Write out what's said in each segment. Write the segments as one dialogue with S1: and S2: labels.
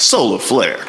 S1: Solar Flare.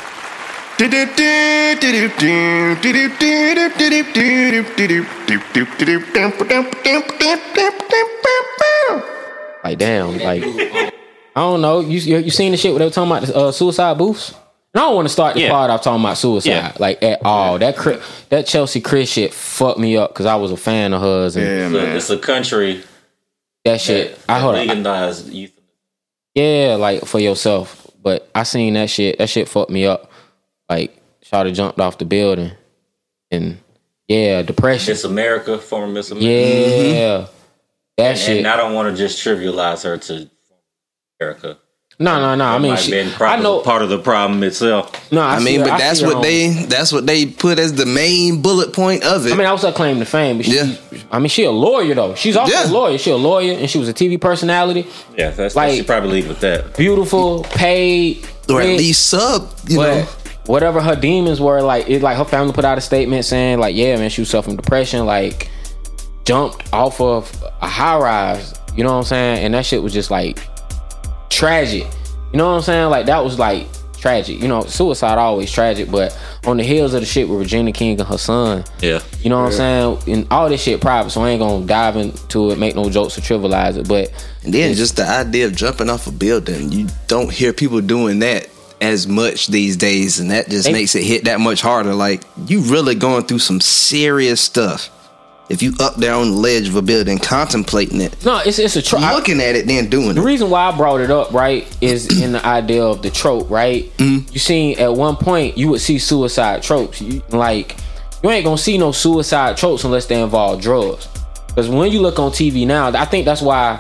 S2: Like damn, like I don't know. You seen the shit where they were talking about the suicide booths? And I don't want to start the part off talking about suicide like at all. That Chelsea Chris shit fucked me up because I was a fan of hers. And
S3: it's a country
S2: that shit. I heard
S3: legalise euthanasia.
S2: Yeah, like for yourself. But I seen that shit. That shit fucked me up. Like Shawty jumped off the building, and depression.
S3: Miss America, former Miss America.
S2: Yeah, that shit.
S3: And I don't want to just trivialize her to America.
S2: No. I mean,
S3: I know part of the problem itself.
S4: No, I mean, but that's what they put as the main bullet point of it.
S2: I mean, I was her claim to fame, but she a lawyer though. She's also a lawyer. She a lawyer, and she was a TV personality.
S3: Yeah, that's like she probably lead with that.
S2: Beautiful, paid,
S4: or at least sub. You know,
S2: whatever her demons were, like her family put out a statement saying, like, yeah, man, she was suffering depression, like jumped off of a high rise. You know what I'm saying? And that shit was just like tragic. You know what I'm saying? Like that was like tragic. You know, suicide always tragic, but on the heels of the shit with Regina King and her son.
S3: Yeah.
S2: You know what I'm saying? And all this shit private, so I ain't gonna dive into it, make no jokes or trivialize it. But
S4: and then just the idea of jumping off a building, you don't hear people doing that as much these days, and that just makes it hit that much harder. Like you really going through some serious stuff. If you up there on the ledge of a building contemplating it.
S2: No, it's a trope.
S4: Looking at it, then doing it.
S2: The reason why I brought it up, right, is in the idea of the trope, right? You seen at one point you would see suicide tropes. You ain't gonna see no suicide tropes unless they involve drugs. Because when you look on TV now, I think that's why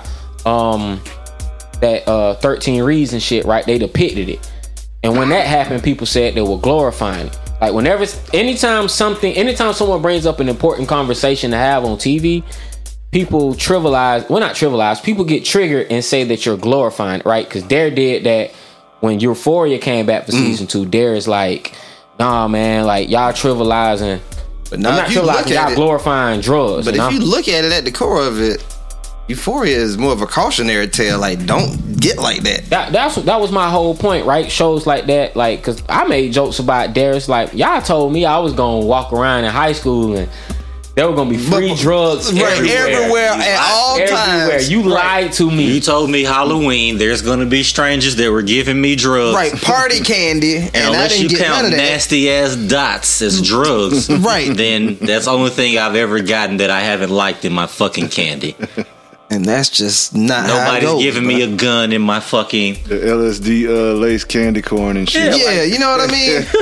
S2: that 13 Reasons shit, right? They depicted it. And when that happened, people said they were glorifying it. Like anytime someone brings up an important conversation to have on TV, people people get triggered and say that you're glorifying it, right? Because Dare did that when Euphoria came back for season 2. Dare is like, nah, man, like y'all trivializing, but not trivializing, y'all glorifying drugs.
S4: But if you look at it at the core of it, Euphoria is more of a cautionary tale. Like, don't get like that.
S2: That was my whole point, right? Shows like that, like, because I made jokes about Darius. Like, y'all told me I was gonna walk around in high school and there were gonna be free drugs
S4: everywhere at all times.
S2: You lied to me.
S3: You told me Halloween there's gonna be strangers that were giving me drugs.
S4: Right, party candy, and
S3: unless
S4: I didn't
S3: you
S4: get
S3: count
S4: none of that.
S3: nasty ass dots as drugs,
S4: right?
S3: Then that's the only thing I've ever gotten that I haven't liked in my fucking candy.
S4: And that's just not
S3: nobody's
S4: how it goes,
S3: giving me a gun in my fucking
S1: the LSD lace candy corn and shit.
S4: Yeah, you know what I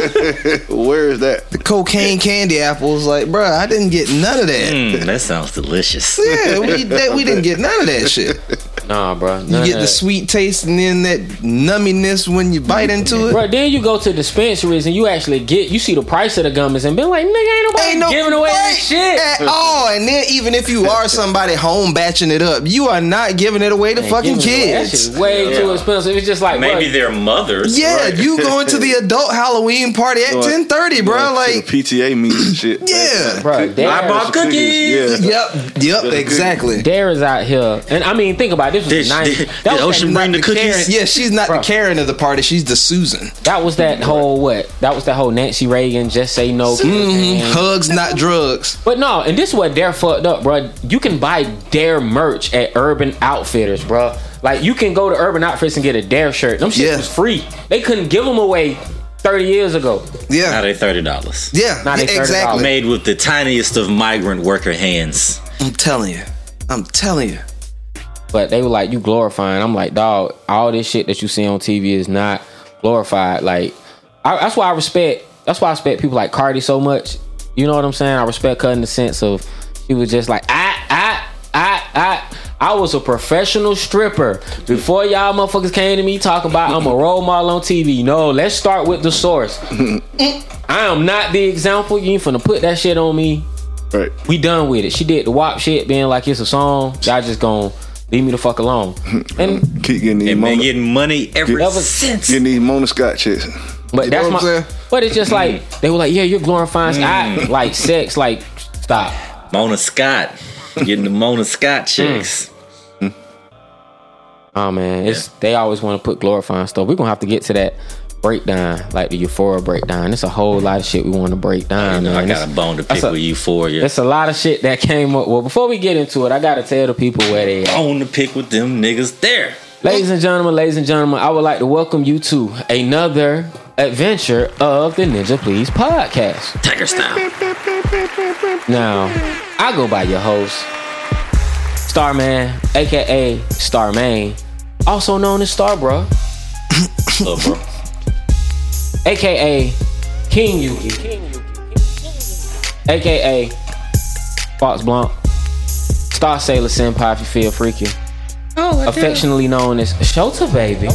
S4: mean?
S1: Where is that?
S4: The cocaine candy apples, like, bruh, I didn't get none of that.
S3: That sounds delicious.
S4: Yeah, we didn't get none of that shit.
S2: Nah, bro.
S4: You get the sweet taste and then that numminess when you bite into it.
S2: Bro, then you go to dispensaries and you actually you see the price of the gummies and be like, nigga, ain't nobody giving away this shit
S4: at all. And then even if you are somebody home batching it up, you are not giving it away to fucking kids.
S2: That shit's way too expensive. It's just like
S3: maybe their mothers.
S4: Yeah,
S3: right?
S4: You going to the adult Halloween party at 10:30, bro. Like
S1: PTA meeting and shit.
S4: Yeah,
S2: bro.
S3: I bought cookies.
S4: Yep, exactly.
S2: Dare is out here, and I mean, think about it. This was the 90s.
S3: Did Ocean bring the cookies?
S4: Yeah, she's not the Karen of the party. She's the Susan.
S2: That was that whole That was that whole Nancy Reagan just say no.
S4: Hugs, not drugs.
S2: But no, and this is what Dare fucked up, bro. You can buy Dare merch at Urban Outfitters, bro. Like you can go to Urban Outfitters and get a Dare shirt. Them shit was free. They couldn't give them away 30 years ago.
S4: Yeah.
S3: Now they $30.
S4: Yeah,
S2: now they $30.
S4: Exactly.
S3: Made with the tiniest of migrant worker hands.
S4: I'm telling you.
S2: But they were like, you glorifying. I'm like, dog, all this shit that you see on TV is not glorified. Like, that's why I respect people like Cardi so much. You know what I'm saying? I respect her in the sense of she was just like, I was a professional stripper before y'all motherfuckers came to me talking about I'm a role model on TV. No, let's start with the source. I am not the example. You ain't finna put that shit on me.
S1: Right.
S2: We done with it. She did the WAP shit being like it's a song. Y'all just gonna leave me the fuck alone. And
S1: keep getting these
S3: getting money ever since.
S1: Getting these Mona Scott chicks.
S2: But that's but it's just like they were like, yeah, you're glorifying like sex, like stop.
S3: Mona Scott. Getting the Mona Scott chicks.
S2: Oh man, they always want to put glorifying stuff. We're gonna have to get to that breakdown, like the Euphoria breakdown. It's a whole lot of shit we want to break down, man.
S3: I got a bone to pick with Euphoria.
S2: It's a lot of shit that came up. Well, before we get into it, I gotta tell the people where they at.
S3: Bone to pick with them niggas there.
S2: Ladies and gentlemen, I would like to welcome you to another adventure of the Ninja Please podcast.
S3: Tiger style.
S2: Now, I go by your host, Starman, aka Starmain, also known as Starbro,
S3: Bro.
S2: aka King Yuki, aka Fox Blanc, Star Sailor Senpai if you feel freaky, affectionately known as Shota Baby.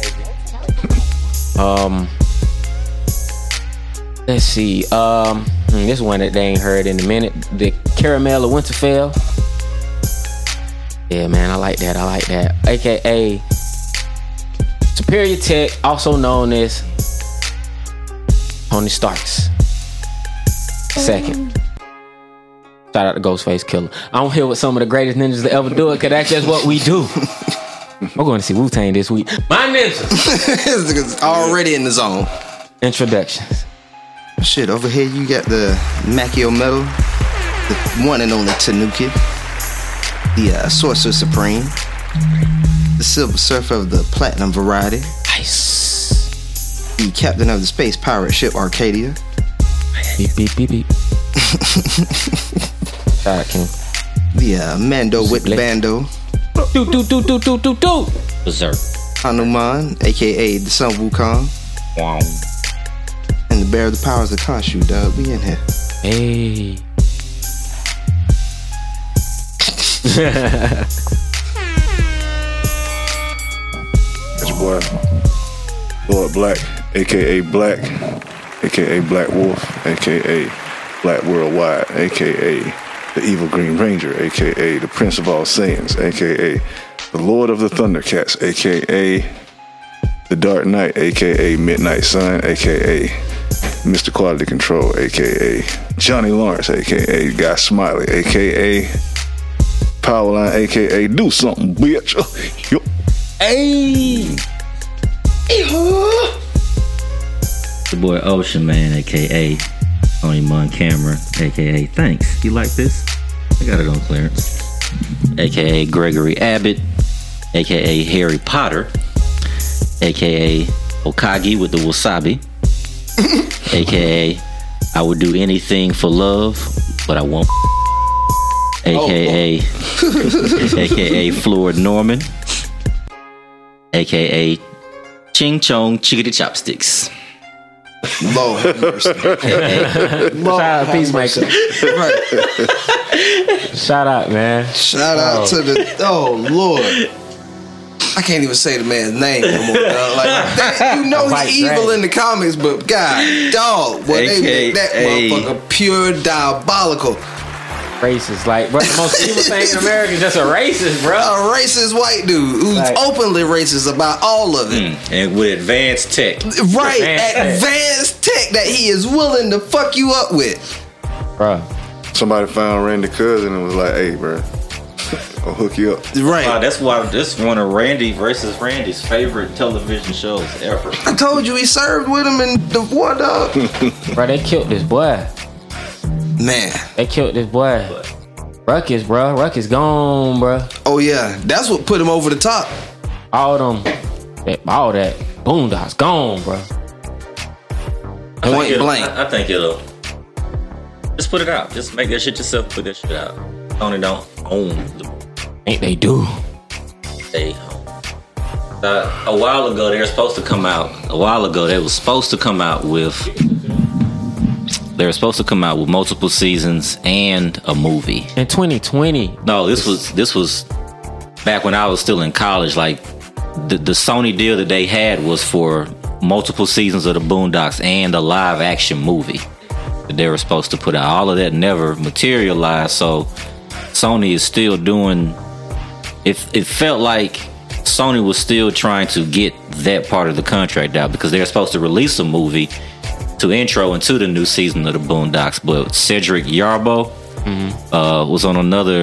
S2: Let's see. This one that they ain't heard in a minute. The Caramel of Winterfell. Yeah, man, I like that. AKA Superior Tech, also known as Tony Starks. Second. Shout out to Ghostface Killer. I'm here with some of the greatest ninjas to ever do it, because that's just what we do. We're going to see Wu-Tang this week. My ninjas.
S4: Already in the zone.
S2: Introductions.
S4: Shit, over here you got the Makio Metal, the one and only Tanuki, the Sorcerer Supreme, the Silver Surfer of the Platinum variety,
S2: Nice.
S4: the Captain of the Space Pirate Ship Arcadia,
S2: Beep, beep, beep, beep. Shout out, King.
S4: the Mando with the Bando,
S2: Do.
S3: Berserk.
S4: Hanuman, aka the Sun Wukong,
S3: Wow.
S4: and the Bear of the Powers of Khonshu, dog. We in here.
S2: Hey.
S1: That's your boy, Lord Black, aka Black, aka Black Wolf, aka Black Worldwide, aka the Evil Green Ranger, aka the Prince of All Saiyans, aka the Lord of the Thundercats, aka the Dark Knight, aka Midnight Sun, aka Mr. Quality Control, aka Johnny Lawrence, aka Guy Smiley, aka Powerline, aka Do Something, bitch. Yo.
S2: Hey.
S3: The boy Ocean Man, aka Tony Montcamera, aka Thanks. You like this? I got it on clearance. Aka Gregory Abbott, aka Harry Potter, aka Okagi with the wasabi, aka I would do anything for love, but I won't. AKA AKA Floyd Norman, AKA Ching Chong Chickadee Chopsticks.
S4: Lord have mercy.
S2: Shout out Peacemaker.
S4: Right.
S2: Shout out, man.
S4: Shout out to the. Oh Lord. I can't even say the man's name no more, dog. Like that, you know
S2: White
S4: he's evil
S2: Dragon.
S4: in the comics, but God, dog, boy, they make that motherfucker pure diabolical.
S2: Racist, like, bro, the most evil thing in America is just a racist, bro.
S4: A racist white dude who's
S2: Like-
S4: openly racist about all of it.
S3: And with advanced tech.
S4: Right,
S2: Advanced
S4: advanced tech that he is willing to fuck you up with.
S2: Bro,
S1: Somebody found Randy Cousin and was like, hey, bro, I'll hook you up.
S4: Right.
S3: Wow, that's why this is one of Randy versus Randy's favorite television shows ever.
S4: I told you he served with him in the war, dog.
S2: bro, they killed this boy.
S4: Man.
S2: They killed this boy. Ruckus, bro. Ruckus gone, bro.
S4: Oh yeah, that's what put him over the top.
S2: All that Boondocks gone, bro.
S4: Point blank.
S3: I think it'll just put it out. Just make that shit yourself. Put that shit out. Tony don't own the
S2: Ain't they do?
S3: stay home. A while ago, they were supposed to come out. A while ago, they were supposed to come out with. They were supposed to come out with multiple seasons and a movie.
S2: In 2020.
S3: No, this was back when I was still in college. Like the Sony deal that they had was for multiple seasons of the Boondocks and a live action movie that they were supposed to put out. All of that never materialized. So Sony is still doing. It felt like Sony was still trying to get that part of the contract out because they were supposed to release a movie to intro into the new season of the Boondocks, but Cedric Yarbo was on another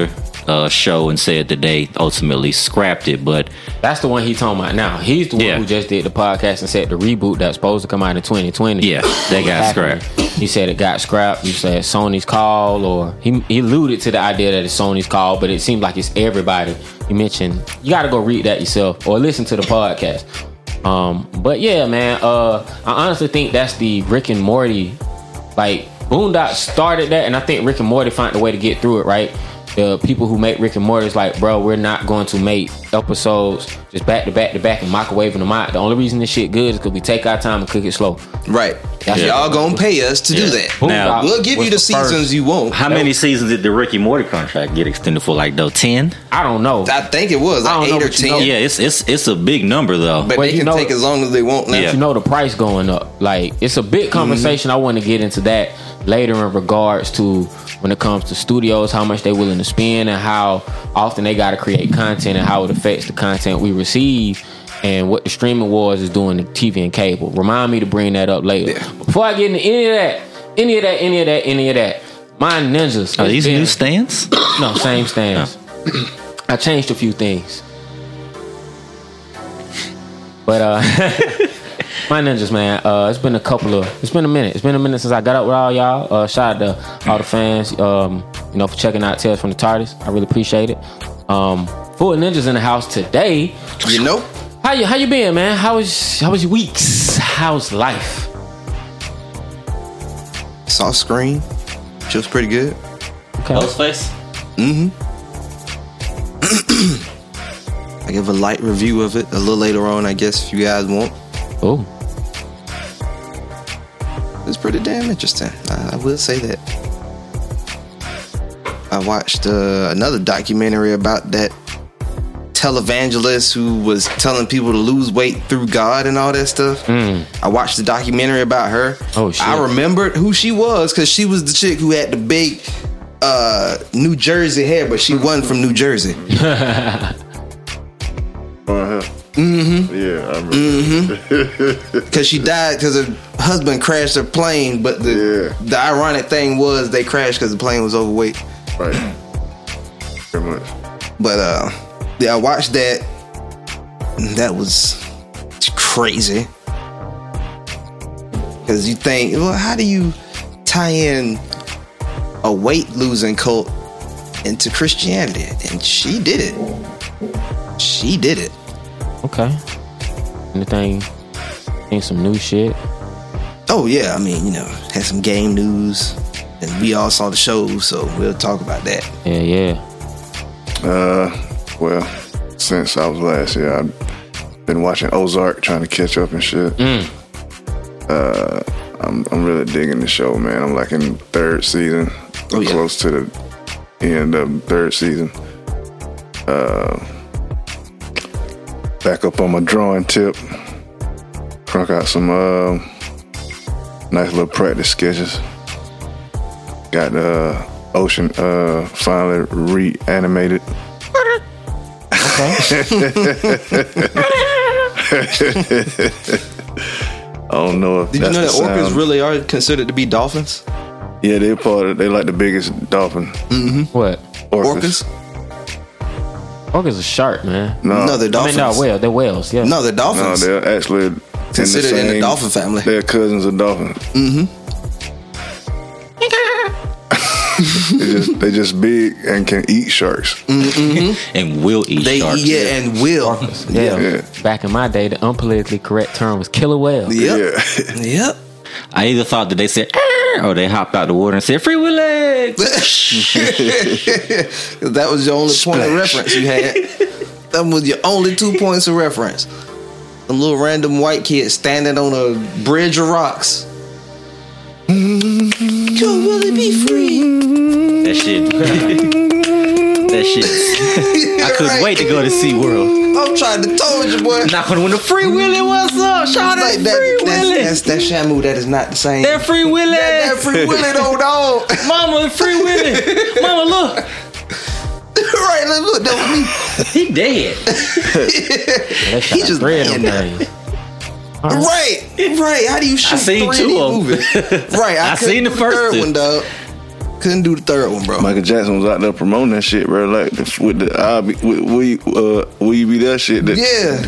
S3: show and said that they ultimately scrapped it. But
S2: that's the one he talking about now. He's the one who just did the podcast and said the reboot that's supposed to come out in 2020.
S3: Yeah, they got scrapped.
S2: He said it got scrapped. You said Sony's call, or he alluded to the idea that it's Sony's call, but it seems like it's everybody. He mentioned you got to go read that yourself or listen to the podcast. But yeah, man, I honestly think that's the Rick and Morty. Like Boondocks started that, and I think Rick and Morty found a way to get through it. Right. The people who make Rick and Morty is like, bro, we're not going to make episodes just back to back to back and microwaving them out. The only reason this shit good is because we take our time and cook it slow.
S4: Right. Y'all gonna pay us to do that.
S3: Now,
S4: we'll give you the seasons you want.
S3: How many seasons did the Rick and Morty contract get extended for? Like, though, 10?
S2: I don't know.
S4: I think it was like 8 or 10.
S3: Yeah, it's a big number though.
S4: But they can take as long as they want now.
S2: You know the price going up. Like, it's a big conversation. I want to get into that later in regards to when it comes to studios, how much they willing to spend and how often they got to create content and how it affects the content we receive and what the streaming wars is doing to TV and cable. Remind me to bring that up later. Yeah. Before I get into any of that, my ninjas.
S3: Are these new stands?
S2: No, same stands. I changed a few things. But my ninjas, man, it's been a minute. It's been a minute since I got up with all y'all. Shout out to all the fans, for checking out Tales from the TARDIS. I really appreciate it. Full ninjas in the house today. How you been, man? How was your weeks? How's life?
S4: Saw Scream. Feels pretty good.
S2: Okay.
S3: Ghostface?
S4: I give a light review of it a little later on, I guess, if you guys want.
S2: Oh.
S4: It's pretty damn interesting. I will say that. I watched another documentary about that televangelist who was telling people to lose weight through God and all that stuff. I watched the documentary about her.
S2: Oh shit!
S4: I remembered who she was because she was the chick who had the big New Jersey hair, but she wasn't from New Jersey.
S1: Yeah, I remember.
S4: Because she died because her husband crashed her plane, but the ironic thing was they crashed because the plane was overweight.
S1: Right. Pretty much.
S4: But I watched that. And that was crazy. Because you think, well, how do you tie in a weight losing cult into Christianity? And she did it. She did it.
S2: Okay. Anything? Some new shit?
S4: Oh yeah, I mean, had some game news, and we all saw the show, so we'll talk about that.
S2: Yeah.
S1: Well, since I was last year, I've been watching Ozark, trying to catch up and shit. I'm really digging the show, man. I'm like in third season, close to the end of the third season. Back up on my drawing tip. Crunk out some nice little practice sketches. Got Ocean finally reanimated.
S2: Okay.
S1: I don't know if
S4: Did you know that orcas really are considered to be dolphins?
S1: Yeah, they like the biggest dolphin.
S2: What?
S1: Orcas.
S2: Orcas are shark, man.
S4: No, they're dolphins.
S2: I mean, they're whales. Yeah.
S4: No, they're dolphins.
S1: No, they're actually
S4: considered in the dolphin family.
S1: They're cousins of dolphins. They just big and can eat sharks.
S3: And will eat sharks.
S4: Yeah, and will.
S2: Yeah. Back in my day, the unpolitically correct term was killer whale.
S4: Yep. Yep.
S3: I either thought that they said, or they hopped out the water and said, "Free Willy."
S4: That was your only point of reference you had. That was your only 2 points of reference. Some little random white kid standing on a bridge of rocks. Go Willie, be free.
S3: That shit. I couldn't wait to go to SeaWorld.
S4: I'm trying to told you, boy.
S3: Knock on when the Free Willy, what's up? Shout out
S4: Like
S3: Free Willy.
S4: That's Shamu. That is not the same.
S3: That Free Willy.
S4: That Free Willy, though, dog.
S3: Mama, Free Willy. Mama, look.
S4: Right, look, that was me.
S3: He dead.
S4: He just laying there. Right. How do you shoot
S3: I seen
S4: 3D
S3: two of them.
S4: movies? Right,
S3: I seen the first
S4: third
S3: two.
S4: one, dog. Couldn't do the third one, bro.
S1: Michael Jackson was out there promoting that shit, bro. Like with the will you be that shit? That,
S4: Yeah.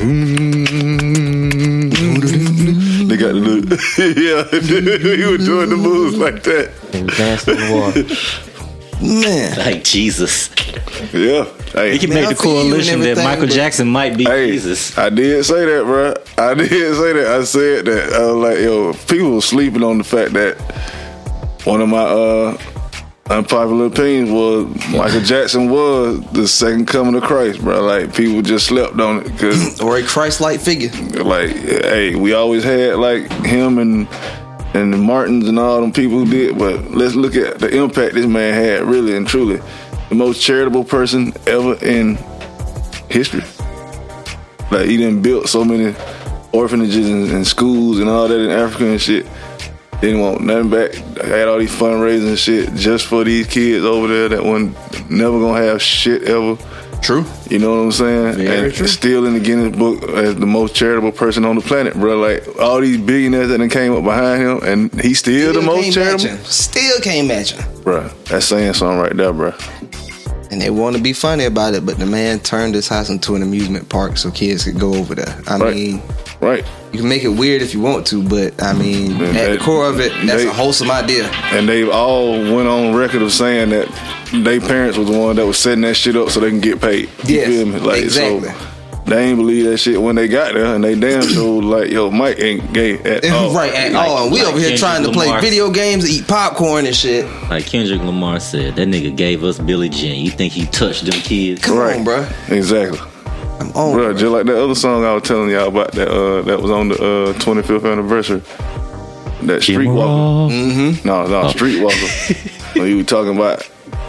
S1: They got the little, yeah. He was doing the moves like that.
S2: And dancing in the water.
S4: Man.
S3: Like Jesus.
S1: Yeah. Hey,
S3: He can
S4: Man,
S3: make
S4: I
S3: the
S4: feel you and
S3: coalition that
S4: everything,
S3: Michael
S4: but-
S3: Jackson might be
S1: hey,
S3: Jesus.
S1: I did say that, bro. I did say that. I said that. I was like, yo, people were sleeping on the fact that one of my unpopular opinions was Michael Jackson was the second coming of Christ, bro. Like, people just slept on it because,
S4: Or a Christ-like figure.
S1: like, hey, we always had like him and the Martins and all them people who did, but let's look at the impact this man had, really and truly. The most charitable person ever in history. Like, he done built so many orphanages and schools and all that in Africa and shit. Didn't want nothing back. Had all these fundraising and shit just for these kids over there that wasn't never gonna have shit ever.
S4: True.
S1: You know what I'm saying?
S4: Very
S1: and
S4: true.
S1: still in the Guinness Book as the most charitable person on the planet, bro. Like, all these billionaires that done came up behind him, and he's still the most charitable.
S4: Still can't match him.
S1: Bro, that's saying something right there, bro.
S4: And they want to be funny about it, but the man turned his house into an amusement park so kids could go over there. I
S1: Right.
S4: mean,
S1: Right.
S4: you can make it weird if you want to, but I mean,
S1: Man,
S4: at the core of it, that's
S1: they-
S4: a wholesome idea.
S1: And they've all went on record of saying that their parents was the one that was setting that shit up so they can get paid. You
S4: Yes,
S1: feel me? Like,
S4: exactly.
S1: so they ain't believe that shit when they got there, and they damn sure like, yo, Mike ain't gay at all.
S4: Right, at
S3: Like-
S4: all. And we
S3: like
S4: over here
S3: Kendrick
S4: trying to play
S3: Lamar.
S4: video games, eat popcorn and shit.
S3: Like Kendrick Lamar said, that nigga gave us Billie Jean. You think he touched them kids?
S4: Come
S1: Right.
S4: on, bro.
S1: Exactly.
S4: I'm on.
S1: Bro, just like that other song I was telling y'all about that was on the 25th anniversary. That Streetwalker.
S4: Mm-hmm.
S1: No, Streetwalker. When you were talking about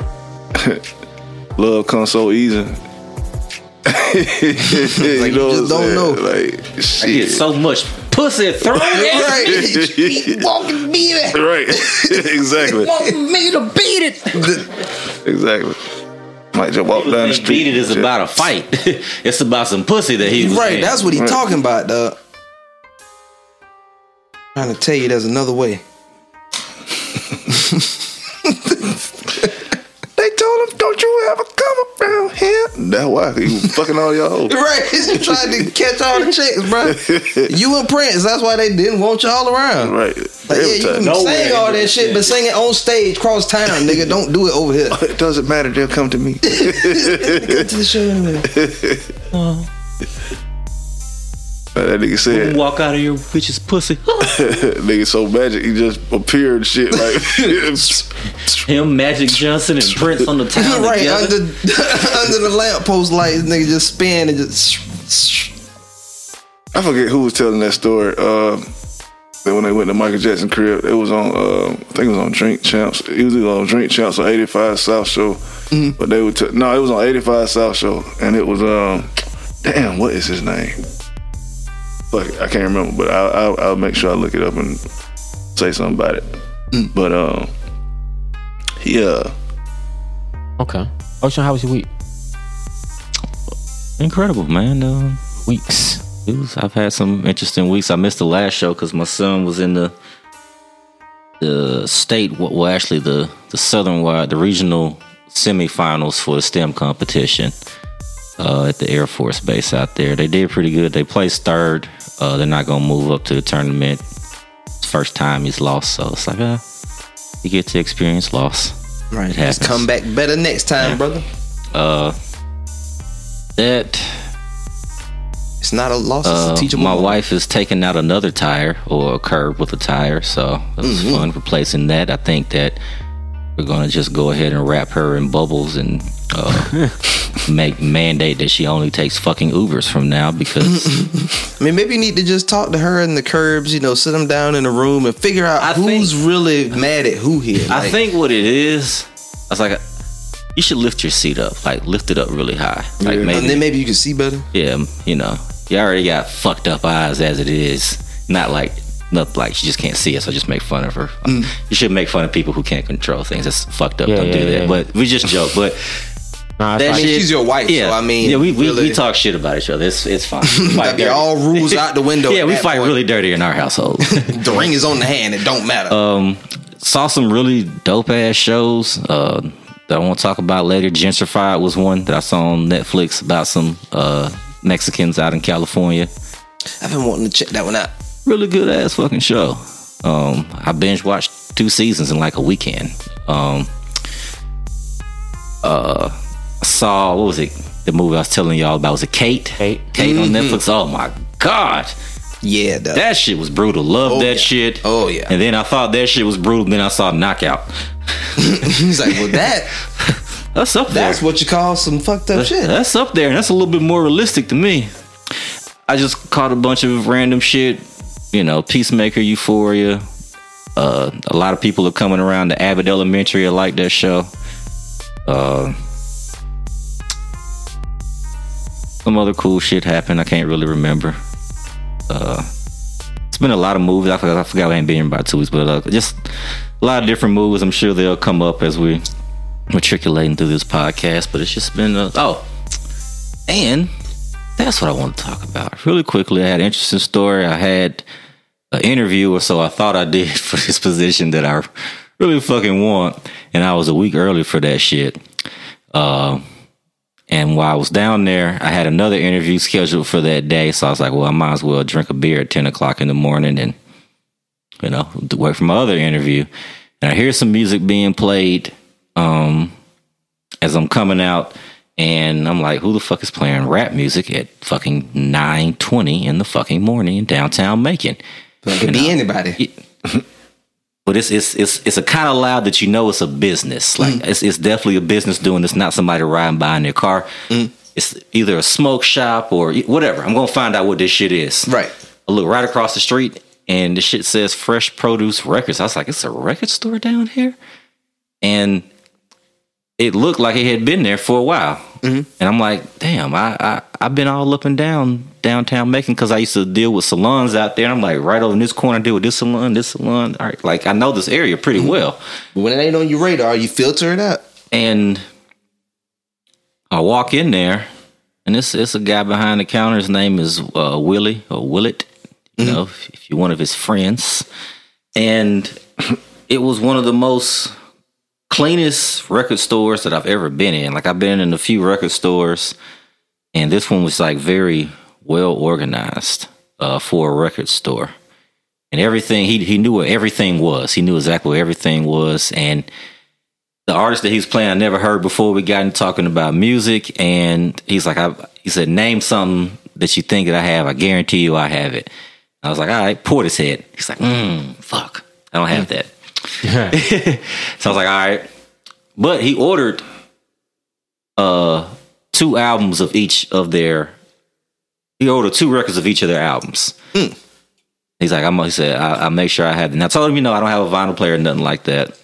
S1: love comes so easy.
S4: you just don't know.
S1: Like,
S3: I
S1: shit.
S3: get so much pussy thrown at me.
S4: Right. Keep walking, beat it.
S1: Right. Exactly.
S3: Want me to beat it.
S1: Exactly. Might just walk down the street.
S3: Beat it is about a fight. It's about some pussy that he was
S4: Right,
S3: in.
S4: that's what he
S1: Right.
S4: talking about, dog. Trying to tell you there's another way.
S1: They told him, don't you ever come around here. That's why he was fucking all y'all hoes.
S4: Right, he's trying to catch all the chicks, bro. You and Prince, that's why they didn't want y'all around.
S1: Right.
S4: Like, yeah,
S1: Every
S4: you
S1: time.
S4: can
S3: Nowhere
S4: sing all
S3: in
S4: that
S3: the
S4: shit, but sing it on stage, cross town, nigga. Don't do it over here.
S1: It doesn't matter. They'll come to me.
S4: Come to the show anyway.
S1: That nigga said,
S3: Walk out of your bitch's pussy.
S1: nigga so magic, he just appeared and shit like.
S3: Him, Magic Johnson, and Prince on the town
S4: Right,
S3: together.
S4: under the lamppost light, this nigga just spin and just.
S1: I forget who was telling that story. That when they went to Michael Jackson crib, it was on. I think it was on Drink Champs. It was either on Drink Champs or 85 South Show. But they would. No, it was on 85 South Show, and it was damn, what is his name? Fuck, I can't remember, but I'll make sure I look it up and say something about it. But yeah,
S2: Okay. Ocean, how was your week?
S3: Incredible, man.
S2: Weeks.
S3: I've had some interesting weeks. I missed the last show because my son was in the state, well, actually the Southern Wide, the regional semifinals for the STEM competition at the Air Force Base out there. They did pretty good. They placed third. They're not gonna move up to the tournament. It's first time he's lost, so it's like you get to experience loss.
S4: Right,
S3: It
S4: just
S3: happens.
S4: come back better next time, brother.
S3: That
S4: It's not a loss, it's a teachable
S3: my
S4: moment.
S3: wife is taking out another tire or a curb with a tire, so it was fun replacing that. I think that we're gonna just go ahead and wrap her in bubbles and mandate that she only takes fucking Ubers from now because
S4: I mean, maybe you need to just talk to her in the curbs, sit them down in a room and figure out
S3: I
S4: who's really mad at who here.
S3: I
S4: Like,
S3: think what it is, I was like, you should lift your seat up, like lift it up really high, like
S4: and then
S3: maybe,
S4: maybe you can see better.
S3: yeah, you already got fucked up eyes as it is, not like she just can't see it, so just make fun of her. You should make fun of people who can't control things. That's fucked up.
S2: Yeah,
S3: Don't do
S2: yeah,
S3: that.
S2: yeah.
S3: But we just joke. But
S2: Nah,
S3: that
S4: I mean,
S3: shit-
S4: she's your wife, so I mean,
S3: yeah, we
S4: really-
S3: talk shit about each other. It's fine. We fight
S4: That'd be
S3: dirty.
S4: all rules out the window.
S3: Yeah,
S4: at
S3: we
S4: that
S3: fight
S4: point.
S3: really dirty in our household.
S4: The ring is on the hand. It don't matter.
S3: saw some really dope ass shows that I won't talk about later. Gentrified was one that I saw on Netflix about some Mexicans out in California.
S4: I've been wanting to check that one out.
S3: Really good ass fucking show. I binge watched 2 seasons in like a weekend. Saw, what was it? The movie I was telling y'all about, was it Kate? Kate on Netflix. Oh my God.
S4: Yeah,
S3: that shit was brutal. Love that shit.
S4: Oh yeah.
S3: And then I thought that shit was brutal. Then I saw Knockout.
S4: He's like, well,
S3: that's up there.
S4: That's what you call some fucked up shit.
S3: That's up there, and that's a little bit more realistic to me. I just caught a bunch of random shit. You know, Peacemaker, Euphoria. A lot of people are coming around to Abbott Elementary. I like that show. Some other cool shit happened. I can't really remember. It's been a lot of movies. I forgot I ain't been here about 2 weeks, but just a lot of different movies. I'm sure they'll come up as we matriculating through this podcast. But it's just been and that's what I want to talk about really quickly. I had an interesting story. I had an interview, or so I thought I did, for this position that I really fucking want, and I was a week early for that shit. And while I was down there, I had another interview scheduled for that day. So I was like, well, I might as well drink a beer at 10 o'clock in the morning and, you know, wait for my other interview. And I hear some music being played as I'm coming out. And I'm like, who the fuck is playing rap music at fucking 9:20 in the fucking morning in downtown Macon?
S4: It could be anybody.
S3: But it's a kind of loud that you know it's a business. Like it's definitely a business doing this, not somebody riding by in their car. It's either a smoke shop or whatever. I'm gonna find out what this shit is.
S4: Right.
S3: I look right across the street and the shit says Fresh Produce Records. I was like, it's a record store down here? And it looked like it had been there for a while. And I'm like, damn, I've been all up and down downtown Macon, because I used to deal with salons out there. And I'm like, right over in this corner, I deal with this salon. All right, like I know this area pretty well.
S4: When it ain't on your radar, you filter it out.
S3: And I walk in there, and it's a guy behind the counter. His name is Willie or Willett, you know, if you're one of his friends. And it was one of the most cleanest record stores that I've ever been in. Like, I've been in a few record stores, and this one was like very well organized for a record store. And everything, he knew what everything was. He knew exactly what everything was. And the artist that he's playing, I never heard before. We got into talking about music, and he's like, he said, name something that you think that I have. I guarantee you I have it. I was like, all right, Portishead. He's like, fuck, I don't have that. So I was like, all right. But he ordered 2 albums of each of their, he ordered 2 records of each of their albums. He's like, he said, I'll make sure I have it. And I told him, I don't have a vinyl player or nothing like that.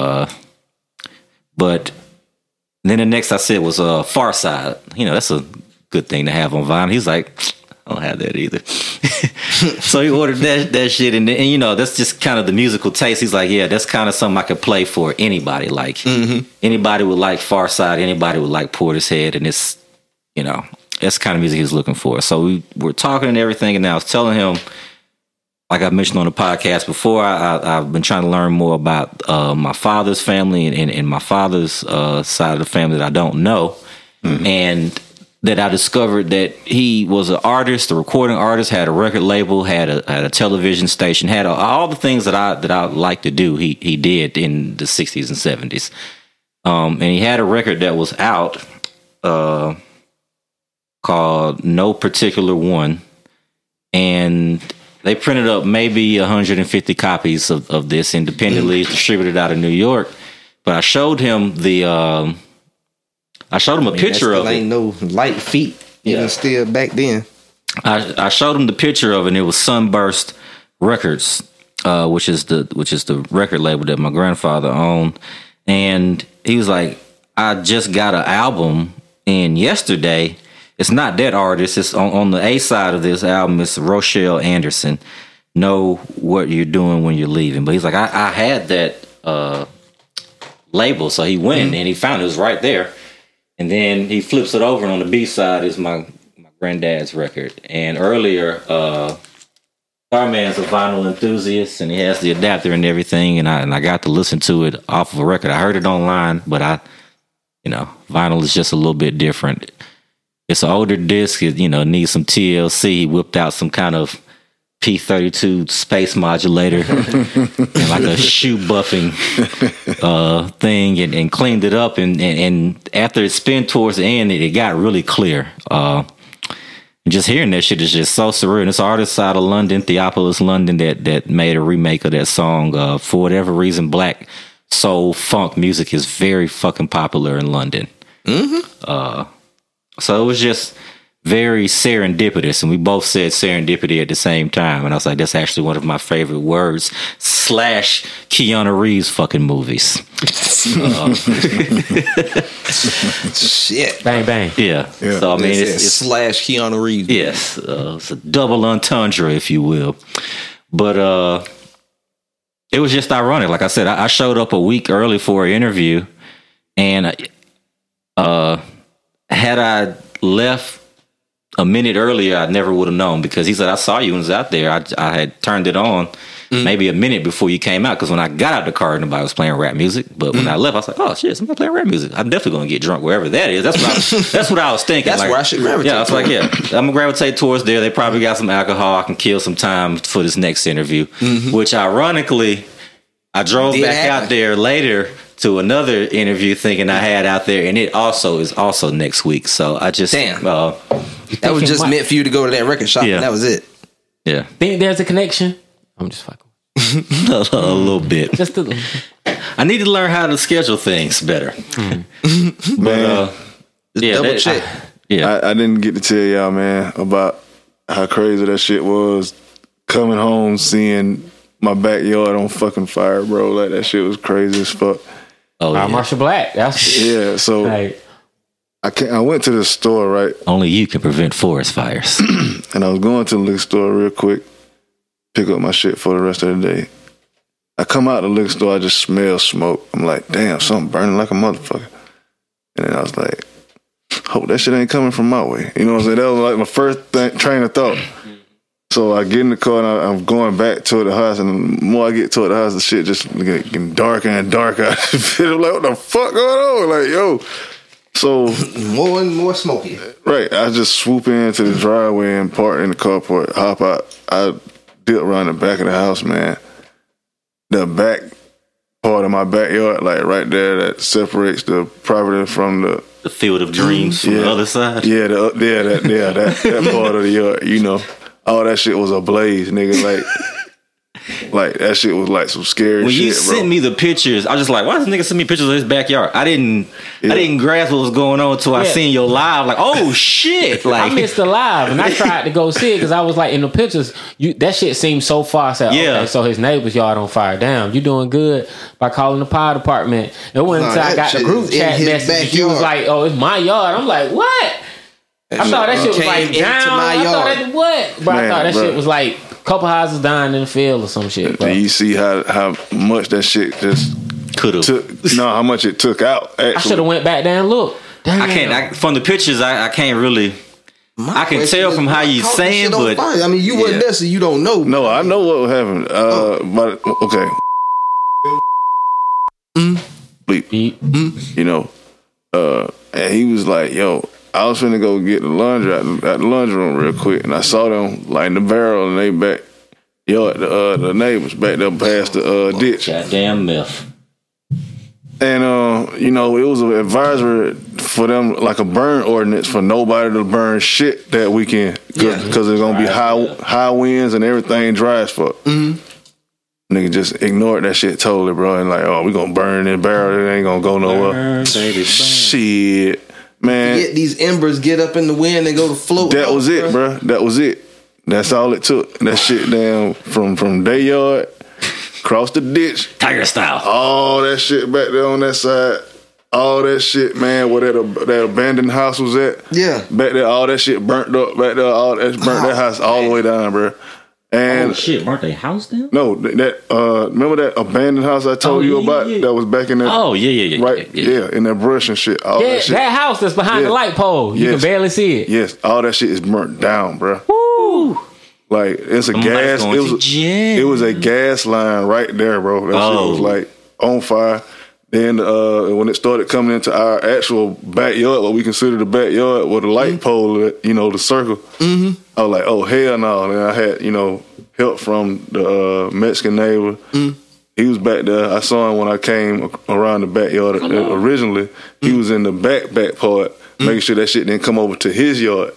S3: But then the next I said was Far Side. That's a good thing to have on vinyl. He's like, I don't have that either. So he ordered that shit, and that's just kind of the musical taste. He's like, yeah, that's kind of something I could play for anybody. Like anybody would like Far Side, anybody would like Portishead, and it's that's the kind of music he's looking for. So we were talking and everything, and I was telling him, like I mentioned on the podcast before, I've been trying to learn more about my father's family and my father's side of the family that I don't know, and that I discovered that he was an artist, a recording artist, had a record label, had a television station, had all the things that I like to do. He did in the 60s and 70s, and he had a record that was out called No Particular One, and they printed up maybe 150 copies of this independently, distributed out of New York. But I showed him a picture of it.
S4: Ain't no light feet, still back then.
S3: I showed him the picture of it, and it was Sunburst Records, which is the record label that my grandfather owned. And he was like, I just got an album in yesterday. It's not that artist. It's on the A side of this album. It's Rochelle Anderson. Know What You're Doing When You're Leaving. But he's like, I had that label. So he went and he found it was right there. And then he flips it over, and on the B side is my granddad's record. And earlier, Starman's a vinyl enthusiast, and he has the adapter and everything. And I got to listen to it off of a record. I heard it online, but vinyl is just a little bit different. It's an older disc. It, needs some TLC. He whipped out some kind of P32 space modulator, and like a shoe buffing thing, and cleaned it up. And after it spun towards the end, it got really clear. And just hearing that shit is just so surreal. And it's an artist out of London, Theopolis, London, that made a remake of that song. For whatever reason, black soul funk music is very fucking popular in London. Mm-hmm. So it was just very serendipitous, and we both said serendipity at the same time. And I was like, that's actually one of my favorite words / Keanu Reeves fucking movies.
S4: Shit.
S2: Bang, bang.
S3: Yeah. So I mean, it's
S4: / Keanu Reeves.
S3: Yes, it's a double entendre, if you will. But it was just ironic. Like I said, I showed up a week early for an interview, and had I left a minute earlier, I never would have known, because he said, I saw you and was out there. I had turned it on maybe a minute before you came out, because when I got out the car, nobody was playing rap music. But when I left, I was like, oh shit, somebody playing rap music. I'm definitely going to get drunk wherever that is. That's what I was thinking.
S4: That's
S3: like,
S4: where I should gravitate.
S3: Yeah, I was like, yeah, I'm going to gravitate towards there. They probably got some alcohol. I can kill some time for this next interview, which ironically, I drove out there later to another interview thinking I had out there, and it is also next week. So I just
S4: that was just meant for you to go to that record shop, and that was it.
S3: Yeah,
S2: think there's a connection? I'm just fucking.
S3: a little bit.
S2: Just a little.
S3: I need to learn how to schedule things better. But
S4: double check.
S1: I didn't get to tell y'all, man, about how crazy that shit was. Coming home, seeing my backyard on fucking fire, bro. Like, that shit was crazy as fuck.
S3: Oh, yeah.
S2: Marshall Black.
S1: Yeah, so
S2: like,
S1: I went to the store, right?
S3: Only you can prevent forest fires.
S1: And I was going to the liquor store real quick, pick up my shit for the rest of the day. I come out the liquor store, I just smell smoke. I'm like, damn, something burning like a motherfucker. And then I was like, hope that shit ain't coming from my way. You know what I'm saying? That was like my first train of thought. So I get in the car and I'm going back toward the house, and the more I get toward the house, the shit just getting darker and darker. I'm like, what the fuck going on? Like, yo. So
S4: more and more smoky.
S1: Right. I just swoop into the driveway and park in the carport, hop out. I dip around the back of the house, man. The back part of my backyard, like right there, that separates the property from the
S3: field of dreams from the other side.
S1: Yeah, that part of the yard, you know. All that shit was ablaze, nigga. Like that shit was like some scary
S3: when
S1: shit,
S3: you
S1: bro.
S3: sent me the pictures, I was just like, why does this nigga send me pictures of his backyard? I didn't grasp what was going on until I seen your live. Like, oh shit! Like,
S2: I missed the live, and I tried to go see it because I was like, in the pictures, that shit seemed so far. I said, okay, so his neighbor's yard on fire. Damn, you doing good by calling the fire department. It wasn't until I got the group chat message. You was like, oh, it's my yard. I'm like, what? I thought that shit was like down. I thought that what? Bro, I thought that shit was like a couple houses dying in the field or some shit. Bro.
S1: Do you see how much that shit just
S3: could have
S1: took? No, how much it took out. Actually.
S2: I should have went back there and looked. Damn.
S3: I can't. From the pictures, I can't really. I can tell from how you saying, but
S4: I mean, you wasn't there, so you don't know.
S1: No, I know what happened. But okay. Bleep. You know, and he was like, "Yo." I was finna go get the laundry out the laundry room real quick, and I saw them lighting the barrel, and they back, the neighbors back there past the ditch.
S3: Goddamn myth.
S1: And you know, it was an advisory for them, like a burn ordinance for nobody to burn shit that weekend, because there's gonna be high winds and everything dry as fuck. Nigga just ignored that shit totally, bro, and like, oh, we gonna burn this barrel, it ain't gonna go nowhere. Shit. Man,
S4: these embers get up in the wind and go to float.
S1: That was it, bro. That was it. That's all it took. That shit down from their yard, across the ditch,
S3: Tiger style.
S1: All that shit back there on that side. All that shit, man, where that abandoned house was at.
S4: Yeah.
S1: Back there, all that shit burnt up back there. All that burnt that house all the way down, bro. And
S3: shit, burnt their house down?
S1: No, that remember that abandoned house I told you about that was back in there?
S3: Oh, yeah.
S1: Right, in that brush and shit. All that shit.
S2: That house that's behind the light pole. You can barely see it.
S1: Yes, all that shit is burnt down, bro.
S2: Woo!
S1: Like it's a
S3: Somebody's
S1: gas.
S3: going to jail.
S1: It was a gas line right there, bro. That shit was like on fire. Then when it started coming into our actual backyard, what we consider the backyard, with the light pole, the circle, I was like, oh hell no! And I had help from the Mexican neighbor. He was back there. I saw him when I came around the backyard originally. He was in the back part, making sure that shit didn't come over to his yard.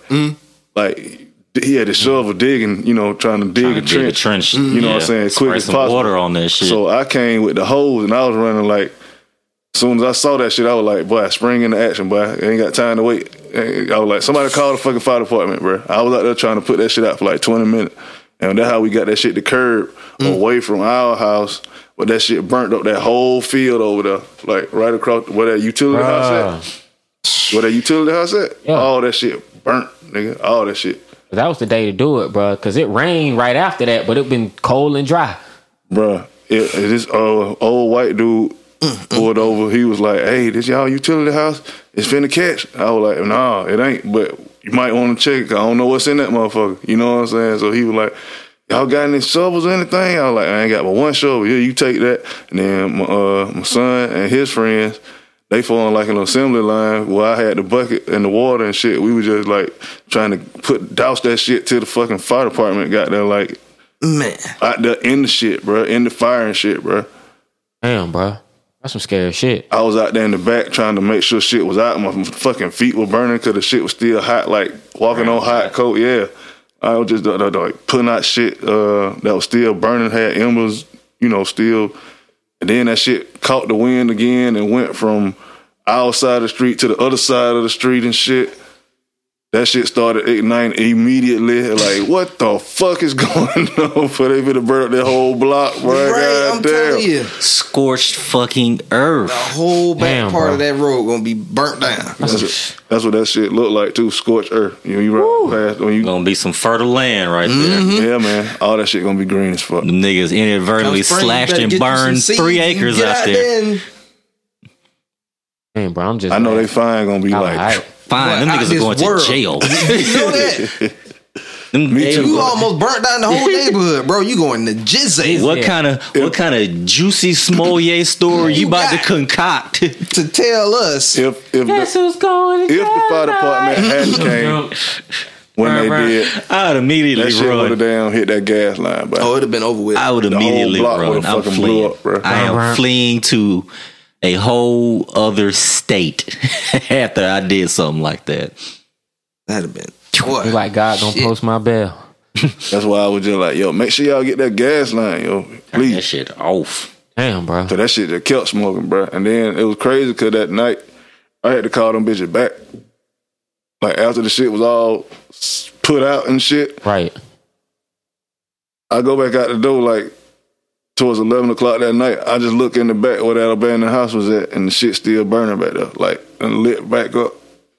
S1: Like he had a shovel digging, trying to dig a trench. You know what I'm saying? Quick as possible.
S3: Water on that shit.
S1: So I came with the hose and I was running like. As soon as I saw that shit, I was like, boy, spring into action, boy. I ain't got time to wait. I was like, somebody call the fucking fire department, bro. I was out there trying to put that shit out for like 20 minutes. And that's how we got that shit to curb away from our house. But that shit burnt up that whole field over there. Like right across where that utility house at. Where that utility house at? Yeah. All that shit burnt, nigga. All that shit.
S2: That was the day to do it, bro. Because it rained right after that, but it been cold and dry.
S1: Bro, this old white dude pulled over. He was like, hey, this y'all utility house? It's finna catch. I was like, nah, it ain't. But you might want to check. I don't know what's in that motherfucker. You know what I'm saying? So he was like, y'all got any shovels or anything? I was like, I ain't got but one shovel. Yeah, you take that. And then my son and his friends, they formed like an assembly line where I had the bucket and the water and shit. We were just like trying to douse that shit till the fucking fire department got there, like, man, out there in the shit, bro, in the fire and shit, bro.
S2: Damn, bro. That's some scary shit.
S1: I was out there in the back trying to make sure shit was out. My fucking feet were burning because the shit was still hot, like walking on hot coat. Yeah, I was just like putting out shit that was still burning, had embers, still. And then that shit caught the wind again and went from our side of the street to the other side of the street and shit. That shit started igniting immediately. Like, what the fuck is going on? For they finna burn up that whole block, bro.
S4: Right, I'm telling you.
S3: Scorched fucking earth.
S4: The whole back part of that road gonna be burnt down.
S1: That's what that shit look like too. Scorched earth. You ride past when you
S3: gonna be some fertile land right there.
S1: Yeah, man. All that shit gonna be green as fuck.
S3: Them niggas inadvertently slashed and burned 3 acres out there.
S2: Man, bro,
S1: I know they fine gonna be like.
S3: Fine, them niggas are going to jail.
S4: You know that? Me too. You almost burnt down the whole neighborhood, bro. You going to jail.
S3: What kind of juicy Smolier story you about to concoct
S4: to tell us?
S1: If
S2: guess who's going to jail?
S1: If the fire department hadn't came when they did,
S3: I would immediately
S1: that shit
S3: run.
S1: would have down hit that gas line, bro.
S4: Oh, it'd have been over with.
S3: I would immediately run. I'm fleeing.
S1: Up, bro.
S3: I am fleeing to a whole other state after I did something like that.
S4: That'd have been
S2: what? Like God gonna post my bail.
S1: That's why I was just like, yo, make sure y'all get that gas line, yo. Please.
S3: Turn that shit off.
S2: Damn, bro.
S1: So that shit just kept smoking, bro. And then it was crazy because that night I had to call them bitches back. Like after the shit was all put out and shit.
S2: Right.
S1: I go back out the door like towards 11 o'clock that night. I just look in the back where that abandoned house was at, and the shit still burning back there, like, and lit back up.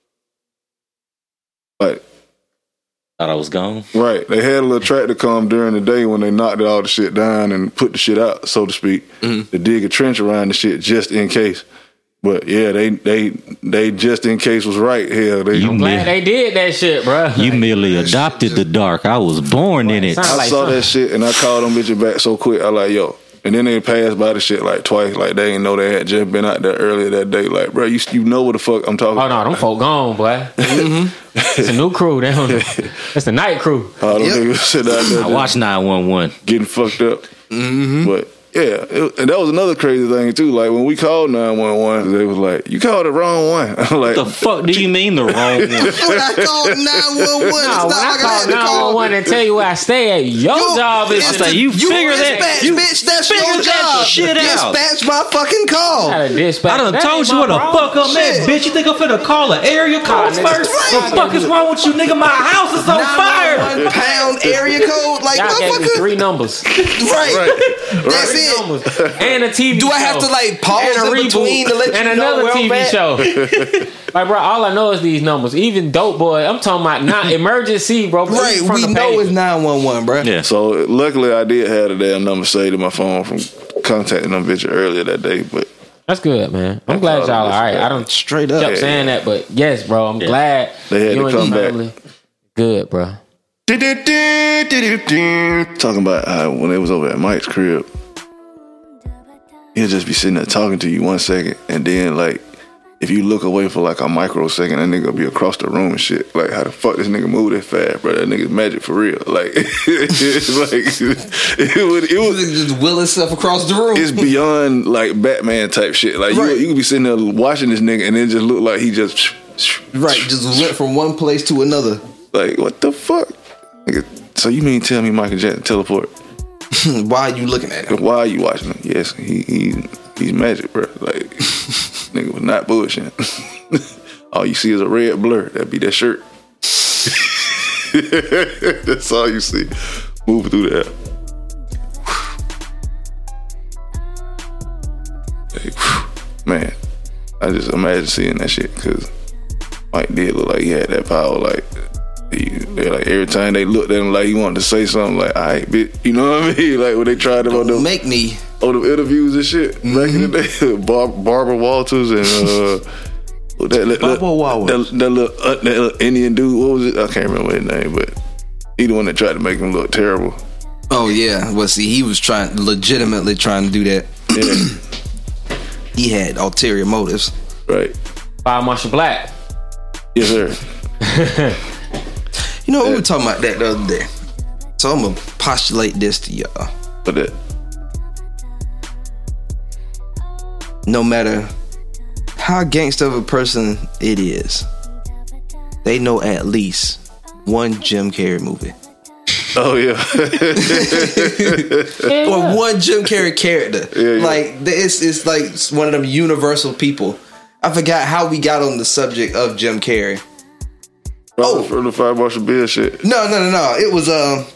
S1: Like,
S3: thought I was gone.
S1: Right. They had a little tractor come during the day when they knocked all the shit down and put the shit out, so to speak, to dig a trench around the shit just in case. But yeah, they just in case was right here.
S2: I'm glad they did that shit, bro.
S3: You merely adopted the dark. I was born in it.
S1: I saw that shit and I called them bitches back so quick. I like, yo. And then they passed by the shit like twice. Like they didn't know they had just been out there earlier that day. Like, bro, you know what the fuck I'm talking about.
S2: Oh no, them folk gone, boy. It's a new crew. It's the night crew.
S1: All them niggas sit out there.
S3: I watched 911.
S1: Getting fucked up. But yeah, and that was another crazy thing too. Like when we called 911, they was like, "You called the wrong one." Like,
S3: the fuck do you mean the wrong one?
S4: When I called 911,
S2: when I called 911 and tell you where I stay at, your job is
S3: to you figure that
S4: bitch. That's your job.
S3: Shit out.
S4: Dispatch my fucking call.
S3: I done told you where the fuck I'm at, bitch. You think I'm finna call an area code first? What the fuck is wrong with you, nigga? My house is on fire.
S4: £1 area code, like
S2: y'all gave me 3 numbers.
S4: Right. That's it.
S2: And a TV show.
S4: Do I have to like pause in between to let
S2: and
S4: you know
S2: another
S4: where
S2: TV show? Like, bro, all I know is these numbers. Even Dope Boy, I'm talking about not emergency, bro.
S4: Right, we know it's 911, bro.
S1: Yeah. So luckily, I did have the damn number saved to my phone from contacting them bitches earlier that day. But
S2: that's good, man. I'm glad y'all all right. I don't
S4: straight up
S2: kept saying that, but yes, bro, I'm glad
S1: they had to come back.
S2: Good, bro.
S1: Talking about when they was over at Mike's crib, he'll just be sitting there talking to you 1 second, and then like if you look away for like a microsecond, that nigga be across the room and shit. Like, how the fuck this nigga move that fast, bro? That nigga's magic for real. Like, it's like it was
S4: just will itself across the room.
S1: It's beyond like Batman type shit. Like
S4: right.
S1: you could be sitting there watching this nigga, and it just look like he just
S4: just went from one place to another.
S1: Like, what the fuck? Nigga, so you mean tell me Michael Jackson teleport?
S4: Why are you looking at him?
S1: Why are you watching him? Yes, he's magic, bro. Like, nigga was not bullshitting. All you see is a red blur. That'd be that shirt. That's all you see. Moving through the air. Like, man, I just imagine seeing that shit because Mike did look like he had that power. Like, they like every time they looked at him like he wanted to say something, like, all right, bitch, you know what I mean? Like when they tried him on them interviews and shit back in the day. Barbara Walters and that little Indian dude. What was it? I can't remember his name, but he the one that tried to make him look terrible.
S4: Oh yeah, well see, he was legitimately trying to do that.
S1: Yeah.
S4: He had ulterior motives.
S1: Right.
S2: Fire Marshal Black.
S1: Yes, sir.
S4: You know, we were talking about that the other day. So I'm gonna postulate this to y'all.
S1: What that?
S4: No matter how gangster of a person it is, they know at least one Jim Carrey movie.
S1: Oh yeah.
S4: Or one Jim Carrey character.
S1: Yeah.
S4: Like it's like one of them universal people. I forgot how we got on the subject of Jim Carrey.
S1: From the Fire Marshal Bill shit.
S4: No. It was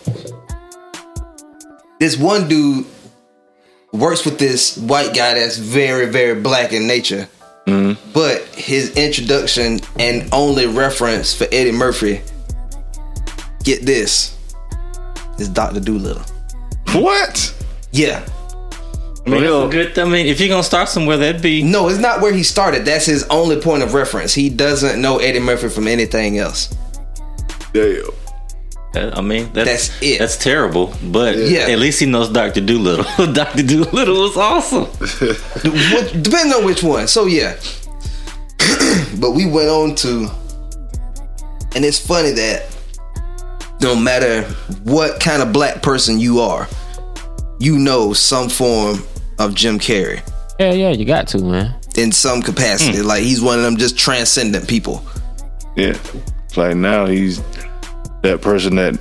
S4: this one dude works with this white guy that's very, very black in nature. Mm-hmm. But his introduction and only reference for Eddie Murphy, get this, is Dr. Dolittle.
S1: What?
S4: Yeah.
S3: I mean, that's a good. I mean, if you're gonna start somewhere, that'd be.
S4: No, it's not where he started. That's his only point of reference. He doesn't know Eddie Murphy from anything else.
S1: Damn.
S3: I mean, that's
S4: it.
S3: That's terrible, but
S4: yeah.
S3: At least he knows Dr. Dolittle. Dr. Dolittle was awesome.
S4: Depending on which one. So yeah. But we went on to, and it's funny that no matter what kind of black person you are, you know some form of Jim Carrey.
S2: Yeah, you got to, man.
S4: In some capacity. Like, he's one of them just transcendent people.
S1: Yeah. Like, now he's that person that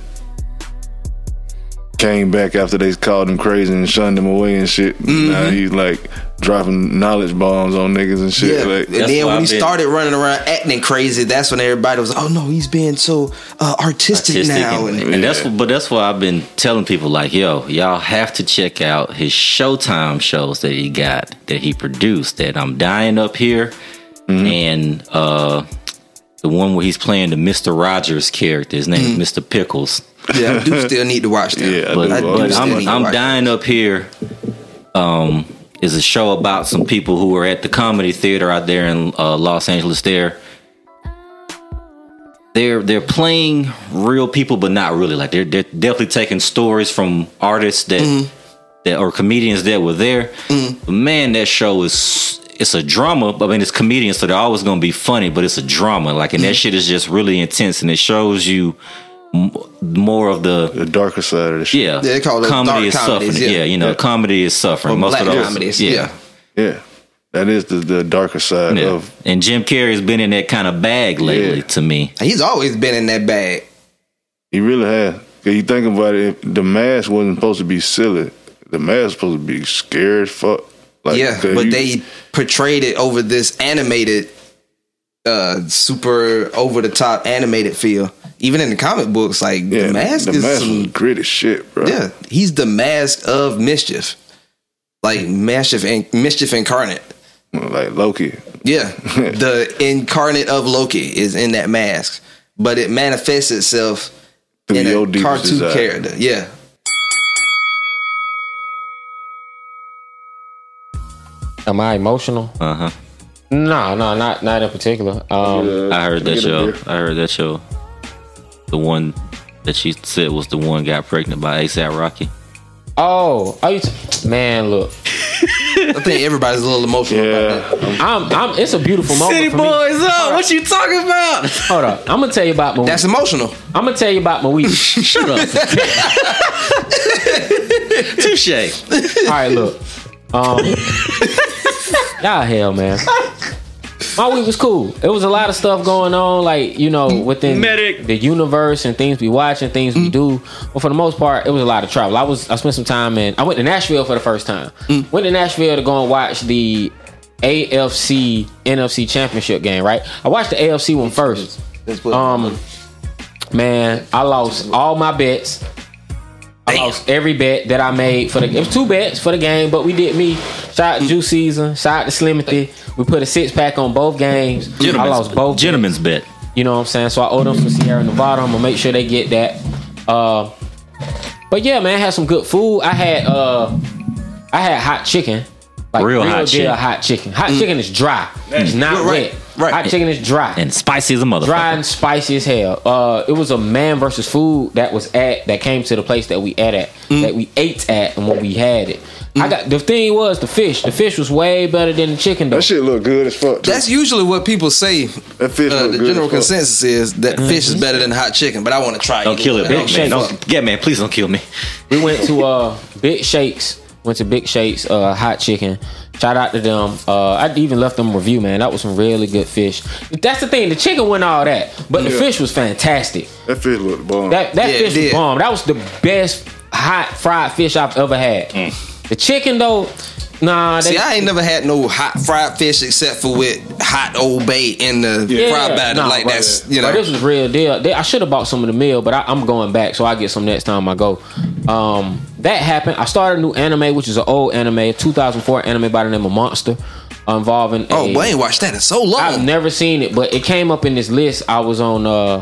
S1: came back after they called him crazy and shunned him away and shit. Mm-hmm. Now he's like dropping knowledge bombs on niggas and shit.
S4: Yeah.
S1: Like,
S4: and then when he started running around acting crazy, that's when everybody was, oh no, he's being so artistic now.
S3: And that's why I've been telling people, like, yo, y'all have to check out his Showtime shows that he got, that he produced, that I'm Dying Up Here, and the one where he's playing the Mr. Rogers character. His name is Mr. Pickles.
S4: Yeah, I do still need to watch that.
S1: Yeah,
S3: but I'm Dying Up Here is a show about some people who are at the Comedy Theater out there in Los Angeles. They're playing real people, but not really. Like, they're definitely taking stories from artists that or comedians that were there. But man, that show it's a drama. I mean, it's comedians, so they're always going to be funny, but it's a drama. Like, and that shit is just really intense, and it shows you more of the
S1: darker side of the shit.
S4: Yeah, they call it
S3: comedy is suffering. Yeah, comedy is suffering. Most of those
S4: comedies.
S3: Yeah.
S1: That is the darker side of.
S3: And Jim Carrey's been in that kind of bag lately. To me,
S4: he's always been in that bag.
S1: He really has. Cause you think about it, the mask wasn't supposed to be silly. The mask was supposed to be scary as fuck. Like,
S4: but they portrayed it over this animated, super over the top animated feel. Even in the comic books, like, the mask is some
S1: gritty shit, bro.
S4: Yeah, he's the mask of mischief, like mischief incarnate,
S1: like Loki.
S4: Yeah, the incarnate of Loki is in that mask, but it manifests itself in a cartoon character. Yeah.
S2: Am I emotional?
S3: No,
S2: not in particular.
S3: I heard that show. The one that she said was the one got pregnant by A$AP Rocky.
S2: Oh, man, look.
S4: I think everybody's a little emotional about that.
S2: It's a beautiful moment
S3: City
S2: for me.
S3: boys up. What you talking about?
S2: Hold up. I'm gonna tell you about my week.
S4: That's emotional.
S2: I'm gonna tell you about my week.
S3: Shut up. Touche.
S2: All right, look. Y'all hell, man. My week was cool. It was a lot of stuff going on, like, you know, within the universe and things we watch and things we do. But for the most part, it was a lot of travel. I spent some time I went to Nashville for the first time. Went to Nashville to go and watch the AFC NFC championship game, right? I watched the AFC one first. Man, I lost all my bets. I lost every bet that I made it was 2 bets for the game, but we did me. Shout out Juice Season, shout out to Slimothy. We put a 6-pack on both games. I lost both.
S3: Gentleman's bet.
S2: You know what I'm saying? So I owe them some Sierra Nevada. I'm gonna make sure they get that. But yeah, man, I had some good food. I had hot chicken. Like
S3: real hot
S2: deal
S3: chicken.
S2: Hot chicken. Hot chicken is dry. It's not wet.
S4: Right.
S2: Hot chicken is dry.
S3: And spicy as a motherfucker.
S2: Dry and spicy as hell. It was a Man versus Food that came to the place that we ate at, and when we had it. The thing was the fish. The fish was way better than the chicken though.
S1: That shit look good as fuck too.
S4: That's usually what people say.
S1: That fish look
S4: the
S1: good
S4: general
S1: as fuck.
S4: consensus is that fish is better than hot chicken, but I want to try it.
S3: Don't kill it,
S2: Big
S3: man.
S2: Shakes.
S3: Man, please don't kill me.
S2: We went to Big Shakes. Hot chicken. Shout out to them. I even left them a review, man. That was some really good fish. That's the thing. The chicken wasn't all that, but the fish was fantastic.
S1: That fish looked bomb.
S2: That fish was bomb. That was the best hot fried fish I've ever had. The chicken though, nah.
S4: See, I ain't never had no hot fried fish except for with hot Old Bay in the fried batter.
S2: Nah,
S4: like
S2: but,
S4: that's, you know.
S2: But this was real deal. I should have bought some of the meal, but I'm going back, so I get some next time I go. That happened. I started a new anime, which is an old anime, a 2004 anime by the name of Monster, involving.
S4: I ain't watched that in so long.
S2: I've never seen it, but it came up in this list. I was on.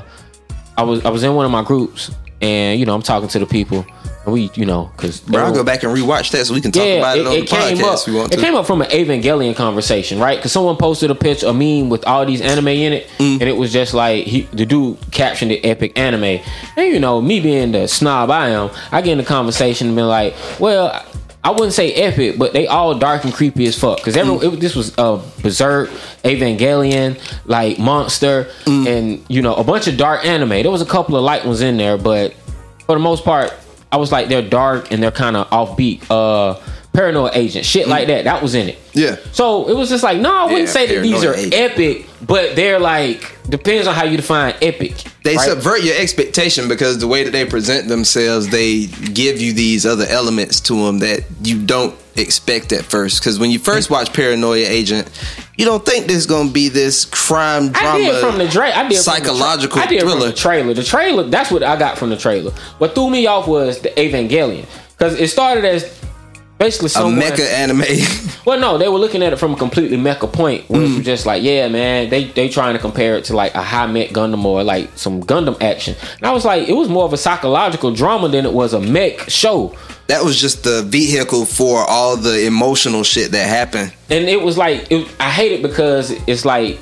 S2: I was in one of my groups, and I'm talking to the people. We, because
S4: I'll go back and rewatch that so we can talk about it on the podcast if we want to.
S2: It came up from an Evangelion conversation, right? Because someone posted a meme with all these anime in it, and it was just like the dude captioned it "epic anime." And me being the snob I am, I get in the conversation and be like, "Well, I wouldn't say epic, but they all dark and creepy as fuck." Because this was Berserk, Evangelion, like Monster, and a bunch of dark anime. There was a couple of light ones in there, but for the most part, I was like, they're dark and they're kind of offbeat. Paranoid Agent, shit like that. That was in it.
S4: Yeah.
S2: So it was just like, no, I wouldn't say that these are epic, but they're like, depends on how you define epic.
S4: They subvert your expectation because the way that they present themselves, they give you these other elements to them that you don't expect at first. Because when you first watch Paranoia Agent, you don't think there's going to be this crime drama.
S2: I did from the
S4: psychological
S2: I did
S4: thriller.
S2: From the trailer. The trailer, that's what I got from the trailer. What threw me off was the Evangelion, because it started as basically
S4: a mecha anime.
S2: Well, no, they were looking at it from a completely mecha point, where it was just like, yeah, man, they trying to compare it to like a high mech Gundam or like some Gundam action. And I was like, it was more of a psychological drama than it was a mech show.
S4: That was just the vehicle for all the emotional shit that happened.
S2: And it was like, I hate it because it's like,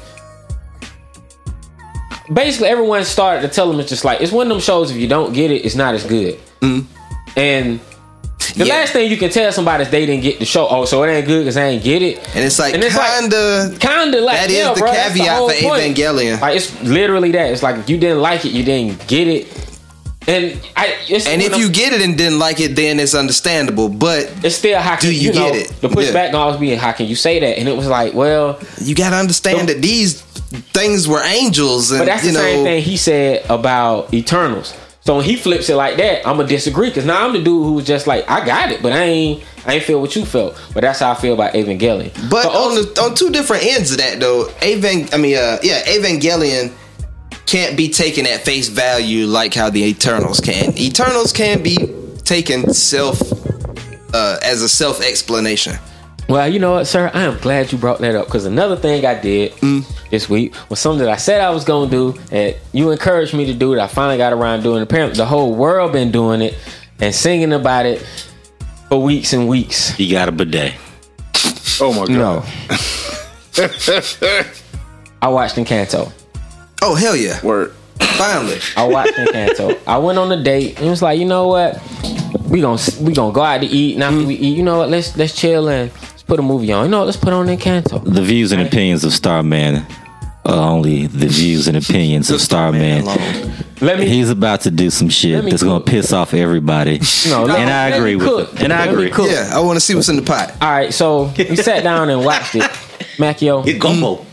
S2: basically everyone started to tell them it's just like, it's one of them shows, if you don't get it, it's not as good. And the last thing you can tell somebody is they didn't get the show. Oh, so it ain't good because I ain't get it.
S4: And it's like, kinda
S2: like,
S4: that is the caveat for Evangelion.
S2: Like, it's literally that. It's like, if you didn't like it, you didn't get it. And if
S4: you get it and didn't like it, then it's understandable. But
S2: it's still, how can you
S4: get it?
S2: The pushback can always be, how can you say that? And it was like, well,
S4: you got to understand that these things were angels. And,
S2: but that's the same thing he said about Eternals. So when he flips it like that, I'm gonna disagree, because now I'm the dude who was just like, I got it, but I ain't feel what you felt. But that's how I feel about Evangelion.
S4: But on two different ends of that though, Evangelion can't be taken at face value like how the Eternals can. Eternals can be taken as a self-explanation.
S2: Well, you know what, sir? I am glad you brought that up, because another thing I did this week was something that I said I was going to do, and you encouraged me to do it. I finally got around doing it. Apparently, the whole world been doing it and singing about it for weeks and weeks.
S3: You got a bidet.
S1: Oh, my God.
S2: No. I watched Encanto.
S4: Oh, hell yeah.
S1: Word.
S4: Finally.
S2: I watched Encanto. I went on a date and it was like, you know what? We gonna go out to eat, and after we eat, you know what? Let's chill and let's put a movie on. You know what? Let's put on Encanto.
S3: The views and opinions of Starman are only the views and opinions of Starman. He's about to do some shit that's gonna piss off everybody.
S2: No,
S3: and I agree with it. And I agree.
S4: Yeah, I want to see what's in the pot.
S2: All right, so we sat down and watched it. Macchio,
S3: Get gumbo.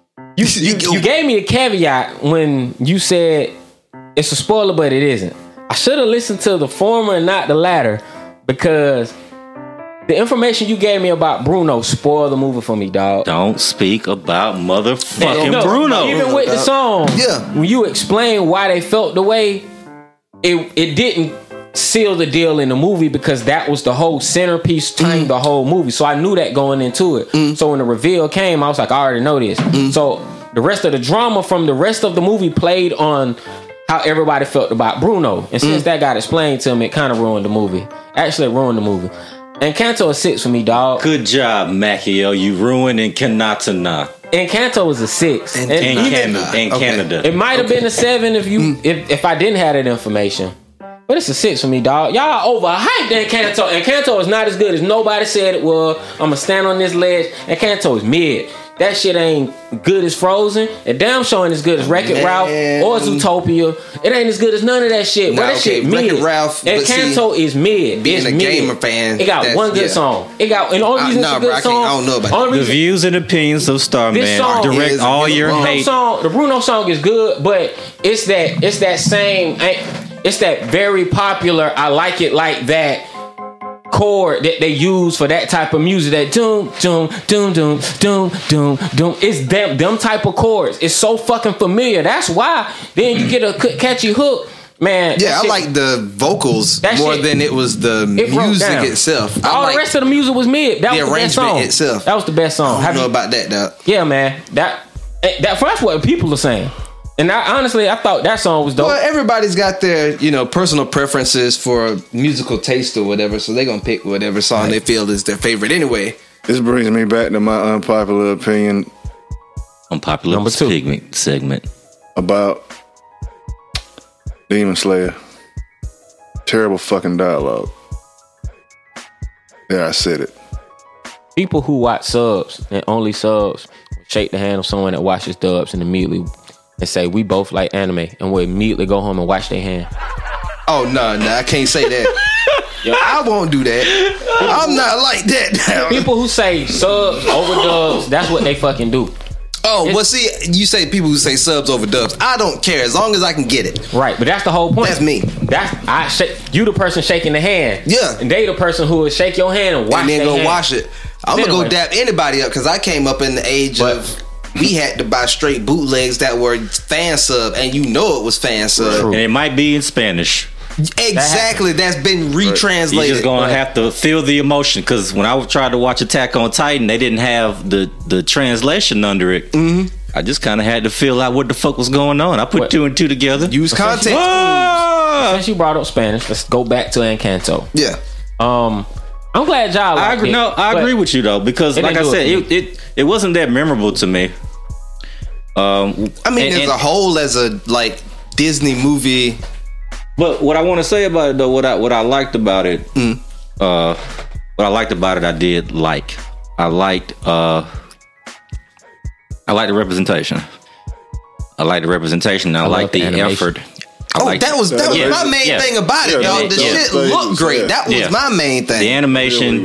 S2: you gave me a caveat when you said it's a spoiler, but it isn't. I should have listened to the former and not the latter, because the information you gave me about Bruno spoiled the movie for me, dog.
S3: Don't speak about motherfucking Bruno.
S2: Even with the song,
S4: Yeah.
S2: when you explain why they felt the way, it didn't seal the deal in the movie, because that was the whole centerpiece turning the whole movie. So I knew that going into it. So when the reveal came, I was like, I already know this. So the rest of the drama from the rest of the movie played on how everybody felt about Bruno. And since that got explained to me, it kind of ruined the movie. Actually, it ruined the movie. Encanto is 6 for me, dog.
S3: Good job, Macchio. You ruined Encanto.
S2: Encanto was a 6.
S3: In Canada.
S2: It might have been a 7 if I didn't have that information. But it's a 6 for me, dog. Y'all overhyped Encanto. Encanto is not as good as nobody said it was. I'ma stand on this ledge. Encanto is mid. That shit ain't good as Frozen. It damn sure ain't as good as Wreck-It Ralph or Zootopia. It ain't as good as none of that shit. But that shit mid.
S4: Wreck-It Ralph.
S2: Encanto is mid.
S4: Being
S2: it's
S4: a
S2: mid.
S4: gamer fan,
S2: it got one good song. It got, and the only reason it's a good song.
S4: I don't know about
S2: only
S3: The
S2: reason,
S3: views and opinions of Starman.
S2: This song
S3: Direct
S4: is
S3: all
S4: good.
S3: your hate.
S2: the Bruno song is good, but it's that same. It's that very popular. I like it like that chord that they use for that type of music. That doom doom doom doom doom doom doom. It's them type of chords. It's so fucking familiar. That's why then you get a catchy hook. Man,
S4: Yeah, I like the vocals more than it was the music itself.
S2: All the rest of the music was mid. That was the best song.
S4: Itself.
S2: That was the best song.
S4: I don't know about that, dog.
S2: Yeah, man. That's what people are saying. And I thought that song was dope.
S4: Well, everybody's got their, personal preferences for musical taste or whatever, so they're gonna pick whatever song they feel is their favorite anyway.
S1: This brings me back to my unpopular opinion
S3: Unpopular
S2: Number 2
S3: segment.
S1: about Demon Slayer. Terrible fucking dialogue. Yeah, I said it.
S2: People who watch subs and only subs shake the hand of someone that watches dubs and immediately and say we both like anime, and we'll immediately go home and wash their hand.
S4: Oh no, I can't say that. I won't do that. I'm not like that.
S2: People who say subs over dubs, that's what they fucking do.
S4: Oh, well, see, you say people who say subs over dubs. I don't care as long as I can get it.
S2: Right, but that's the whole point.
S4: That's me.
S2: You the person shaking the hand.
S4: Yeah.
S2: And they the person who will shake your hand and wash
S4: And then
S2: their
S4: go
S2: hand.
S4: wash it. I'm gonna go dap anybody up because I came up in the age of we had to buy straight bootlegs that were fan sub, and it was fan sub.
S3: And it might be in Spanish.
S4: Exactly, that's been retranslated.
S3: You're just gonna have to feel the emotion, because when I tried to watch Attack on Titan, they didn't have the translation under it.
S4: Mm-hmm.
S3: I just kind of had to feel out what the fuck was going on. I put 2 and 2 together.
S4: Use context.
S2: Since you brought up Spanish, let's go back to Encanto.
S4: Yeah.
S2: I'm glad y'all
S3: I
S2: liked
S3: agree.
S2: it.
S3: No, I agree with you though, because like I said, it wasn't that memorable to me.
S4: I mean, as a whole, as a Disney movie.
S3: But what I want to say about it though, what I liked about it, I did like. I liked the representation. I liked the representation. I liked the effort.
S4: That was my main thing about it, dog. The shit looked great. That was my main thing.
S3: The animation,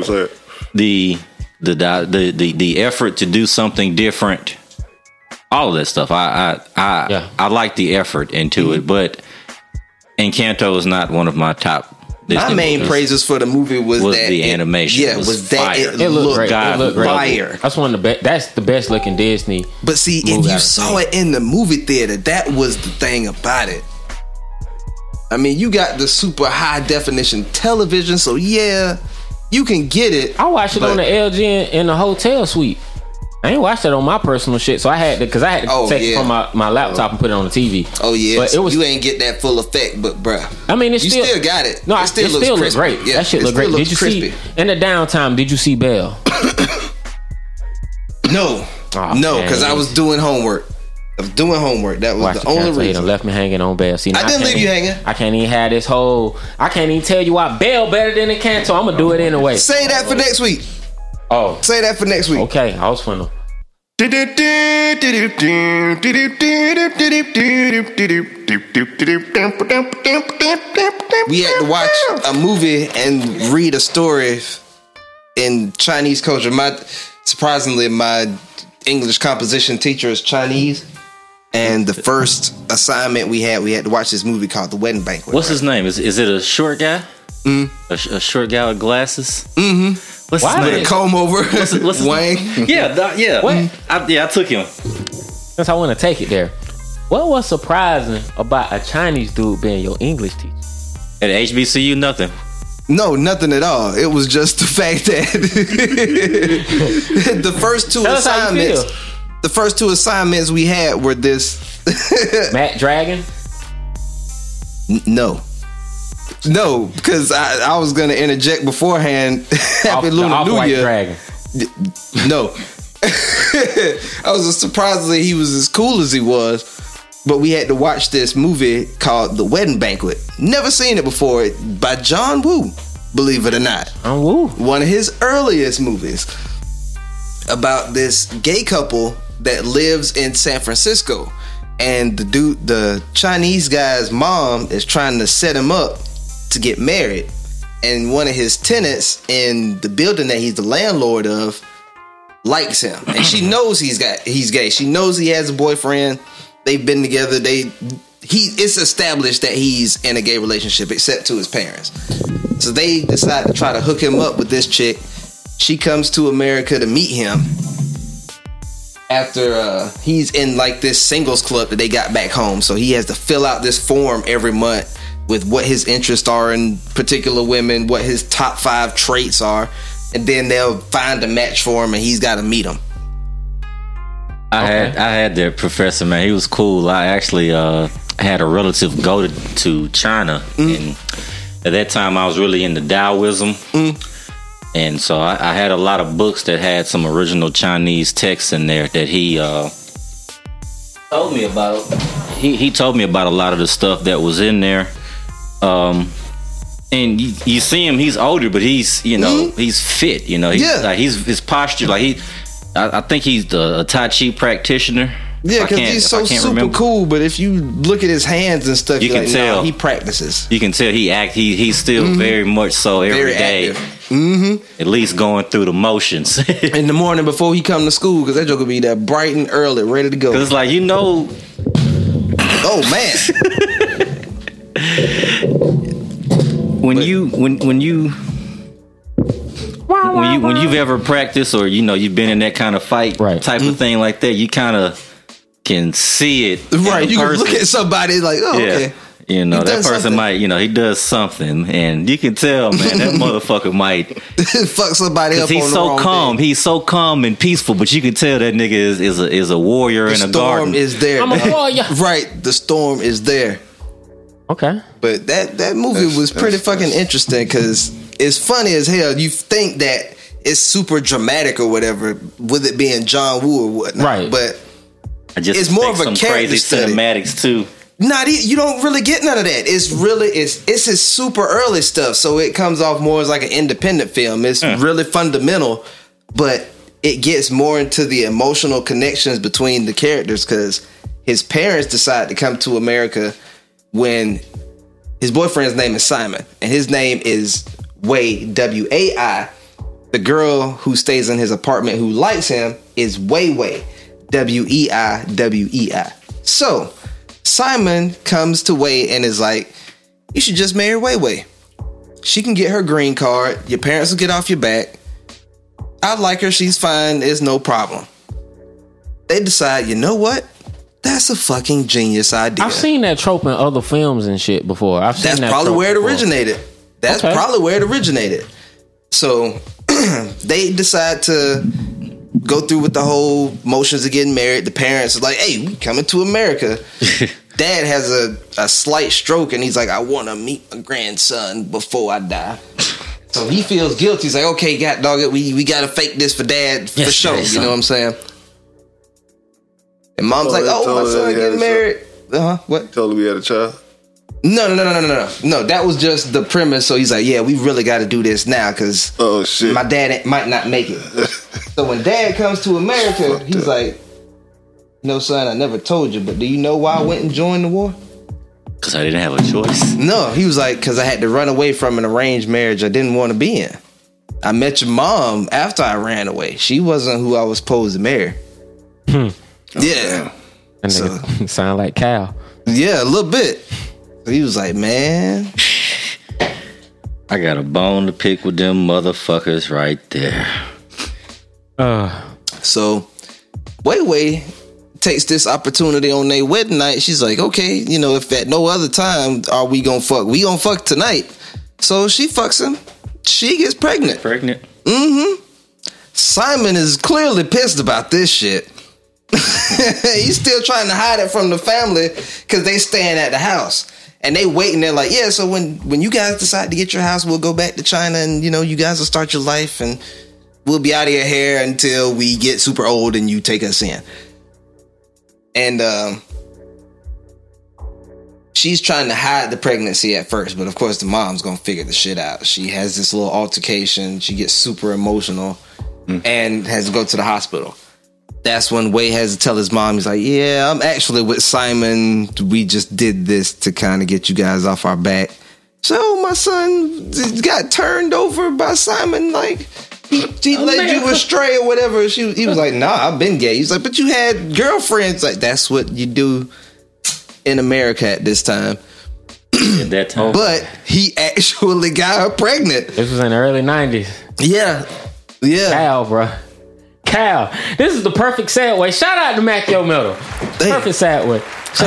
S3: the effort to do something different, all of that stuff. I like the effort into it, but Encanto is not one of my top.
S4: My main praises for the movie was that
S3: the animation.
S4: Yeah, was that
S3: fire.
S4: it looked
S2: great. It looked great.
S4: fire.
S2: That's one of the best. That's the best looking Disney.
S4: But see, if you saw it in the movie theater, that was the thing about it. I mean, you got the super high definition television, so yeah, you can get it.
S2: I watched it on the LG in the hotel suite. I ain't watched it on my personal shit, so I had to take it from my laptop and put it on the TV.
S4: Oh yeah,
S2: but
S4: you ain't get that full effect, but bruh,
S2: I mean, you
S4: still got it.
S2: No,
S4: it still
S2: looks great.
S4: Yeah,
S2: that shit look great. Did you
S4: crispy.
S2: see in the downtime? Did you see Belle?
S4: No, because I was doing homework. I was doing homework. That was
S2: Watch
S4: the only
S2: cancel. He
S4: reason.
S2: done left me hanging on bail. See, now
S4: I didn't leave you hanging.
S2: I can't even have this whole. I can't even tell you why bail better than the cancel. I'm gonna do it anyway.
S4: Say that for next week.
S2: Oh,
S4: Say that for next week.
S2: okay. I was finna.
S4: We had to watch a movie and read a story in Chinese culture. Surprisingly, my English composition teacher is Chinese, and the first assignment we had to watch this movie called The Wedding Banquet.
S3: What's his name? Is it a short guy? A short guy with glasses? Mm-hmm. What's his
S4: With
S3: name?
S4: a comb over?
S3: What's his
S4: Wang?
S3: Yeah.
S2: What?
S3: I took him.
S2: Since I want to take it there. What was surprising about a Chinese dude being your English teacher?
S3: At HBCU, nothing.
S4: No, nothing at all. It was just the fact that the first two
S2: Tell us how you
S4: assignments.
S2: feel.
S4: The first two assignments we had were this.
S2: Matt Dragon?
S4: No, because I was gonna interject beforehand. Happy Lunar New
S2: Off-White
S4: Year.
S2: Dragon.
S4: No, I was surprised that he was as cool as he was. But we had to watch this movie called The Wedding Banquet. Never seen it before. By John Woo, believe it or not.
S2: I'm woo.
S4: One of his earliest movies about this gay couple that lives in San Francisco, and the Chinese guy's mom is trying to set him up to get married, and one of his tenants in the building that he's the landlord of likes him, and she knows he's gay. She knows he has a boyfriend. They've been together. It's established that he's in a gay relationship, except to his parents. So they decide to try to hook him up with this chick. She comes to America to meet him after he's in like this singles club that they got back home. So he has to fill out this form every month with what his interests are in particular women, what his top 5 traits are, and then they'll find a match for him, and he's got to meet him.
S3: I had that professor, man. He was cool. I actually had a relative go to China, and at that time I was really into Taoism, and so I had a lot of books that had some original Chinese texts in there that he told me about. He told me about a lot of the stuff that was in there, and you see him. He's older, but he's he's fit. He's his posture like I think he's a Tai Chi practitioner.
S4: Yeah, because he's so super cool. But if you look at his hands and stuff,
S3: you can tell
S4: he practices.
S3: You can tell he's still very much so every day. At least going through the motions.
S4: In the morning before he come to school, because that joke will be that bright and early, ready to go.
S3: Because it's like,
S4: oh man.
S3: when you've ever practiced or you've been in that kind of fight type of thing like that, you kind of can see it.
S4: Right, you can look at somebody like, oh, okay.
S3: That person something. Might, he does something, and you can tell, man, that motherfucker might
S4: fuck somebody up.
S3: He's so calm. He's so calm and peaceful, but you can tell that nigga is a warrior in a garden.
S4: The storm is there.
S2: I'm a warrior.
S4: Right, the storm is there.
S2: Okay,
S4: but that movie was pretty fucking interesting because it's funny as hell. You think that it's super dramatic or whatever, with it being John Woo or whatnot,
S2: right?
S4: But
S3: it's
S4: more of a
S3: some
S4: character
S3: crazy
S4: study.
S3: Cinematics too.
S4: You don't really get none of that. It's his super early stuff, so it comes off more as like an independent film. It's really fundamental, but it gets more into the emotional connections between the characters because his parents decide to come to America when his boyfriend's name is Simon and his name is Wei, W-A-I. The girl who stays in his apartment who likes him is Wei, W-E-I-W-E-I. So Simon comes to Wei and is like, you should just marry Wei. She can get her green card. Your parents will get off your back. I like her. She's fine. It's no problem. They decide, you know what? That's a fucking genius idea.
S2: I've seen that trope in other films and shit before.
S4: That's probably where it originated. That's probably where it originated. So they decide to go through with the whole motions of getting married. The parents are like, hey, we coming to America. Dad has a slight stroke and he's like, I want to meet my grandson before I die. So he feels guilty. He's like, okay, we got to fake this for Dad for sure. You know what I'm saying? And mom's like, "Oh, my son getting married." What?
S1: Told him we had a child.
S4: No. That was just the premise. So he's like, "Yeah, we really got to do this now because my dad might not make it." So when Dad comes to America, he's like, "No, son, I never told you, but do you know why I went and joined the war?"
S3: Because I didn't have a choice.
S4: No, he was like, "Because I had to run away from an arranged marriage I didn't want to be in. I met your mom after I ran away. She wasn't who I was supposed to marry." Yeah.
S2: And they sound like Cal.
S4: Yeah, a little bit. So he was like, "Man,
S3: I got a bone to pick with them motherfuckers right there."
S4: So Wei takes this opportunity on their wedding night. She's like, "Okay, if at no other time are we gonna fuck, we gonna fuck tonight." So she fucks him. She gets pregnant. Simon is clearly pissed about this shit. He's still trying to hide it from the family because they staying at the house. And they waiting there like, "Yeah, so when you guys decide to get your house, we'll go back to China and, you guys will start your life and we'll be out of your hair until we get super old and you take us in." And she's trying to hide the pregnancy at first, but of course the mom's gonna figure the shit out. She has this little altercation. She gets super emotional and has to go to the hospital. That's when Wei has to tell his mom, he's like, "Yeah, I'm actually with Simon. We just did this to kind of get you guys off our back. So my son got turned over by Simon, like he led you astray or whatever." He was like, "Nah, I've been gay." He's like, "But you had girlfriends." Like, that's what you do in America at this time.
S3: At that time.
S4: But he actually got her pregnant.
S2: This was in the early 90s.
S4: Yeah.
S2: Cal, bro. Cal. This is the perfect segue. Shout out to Mac Yo Metal. Perfect segue.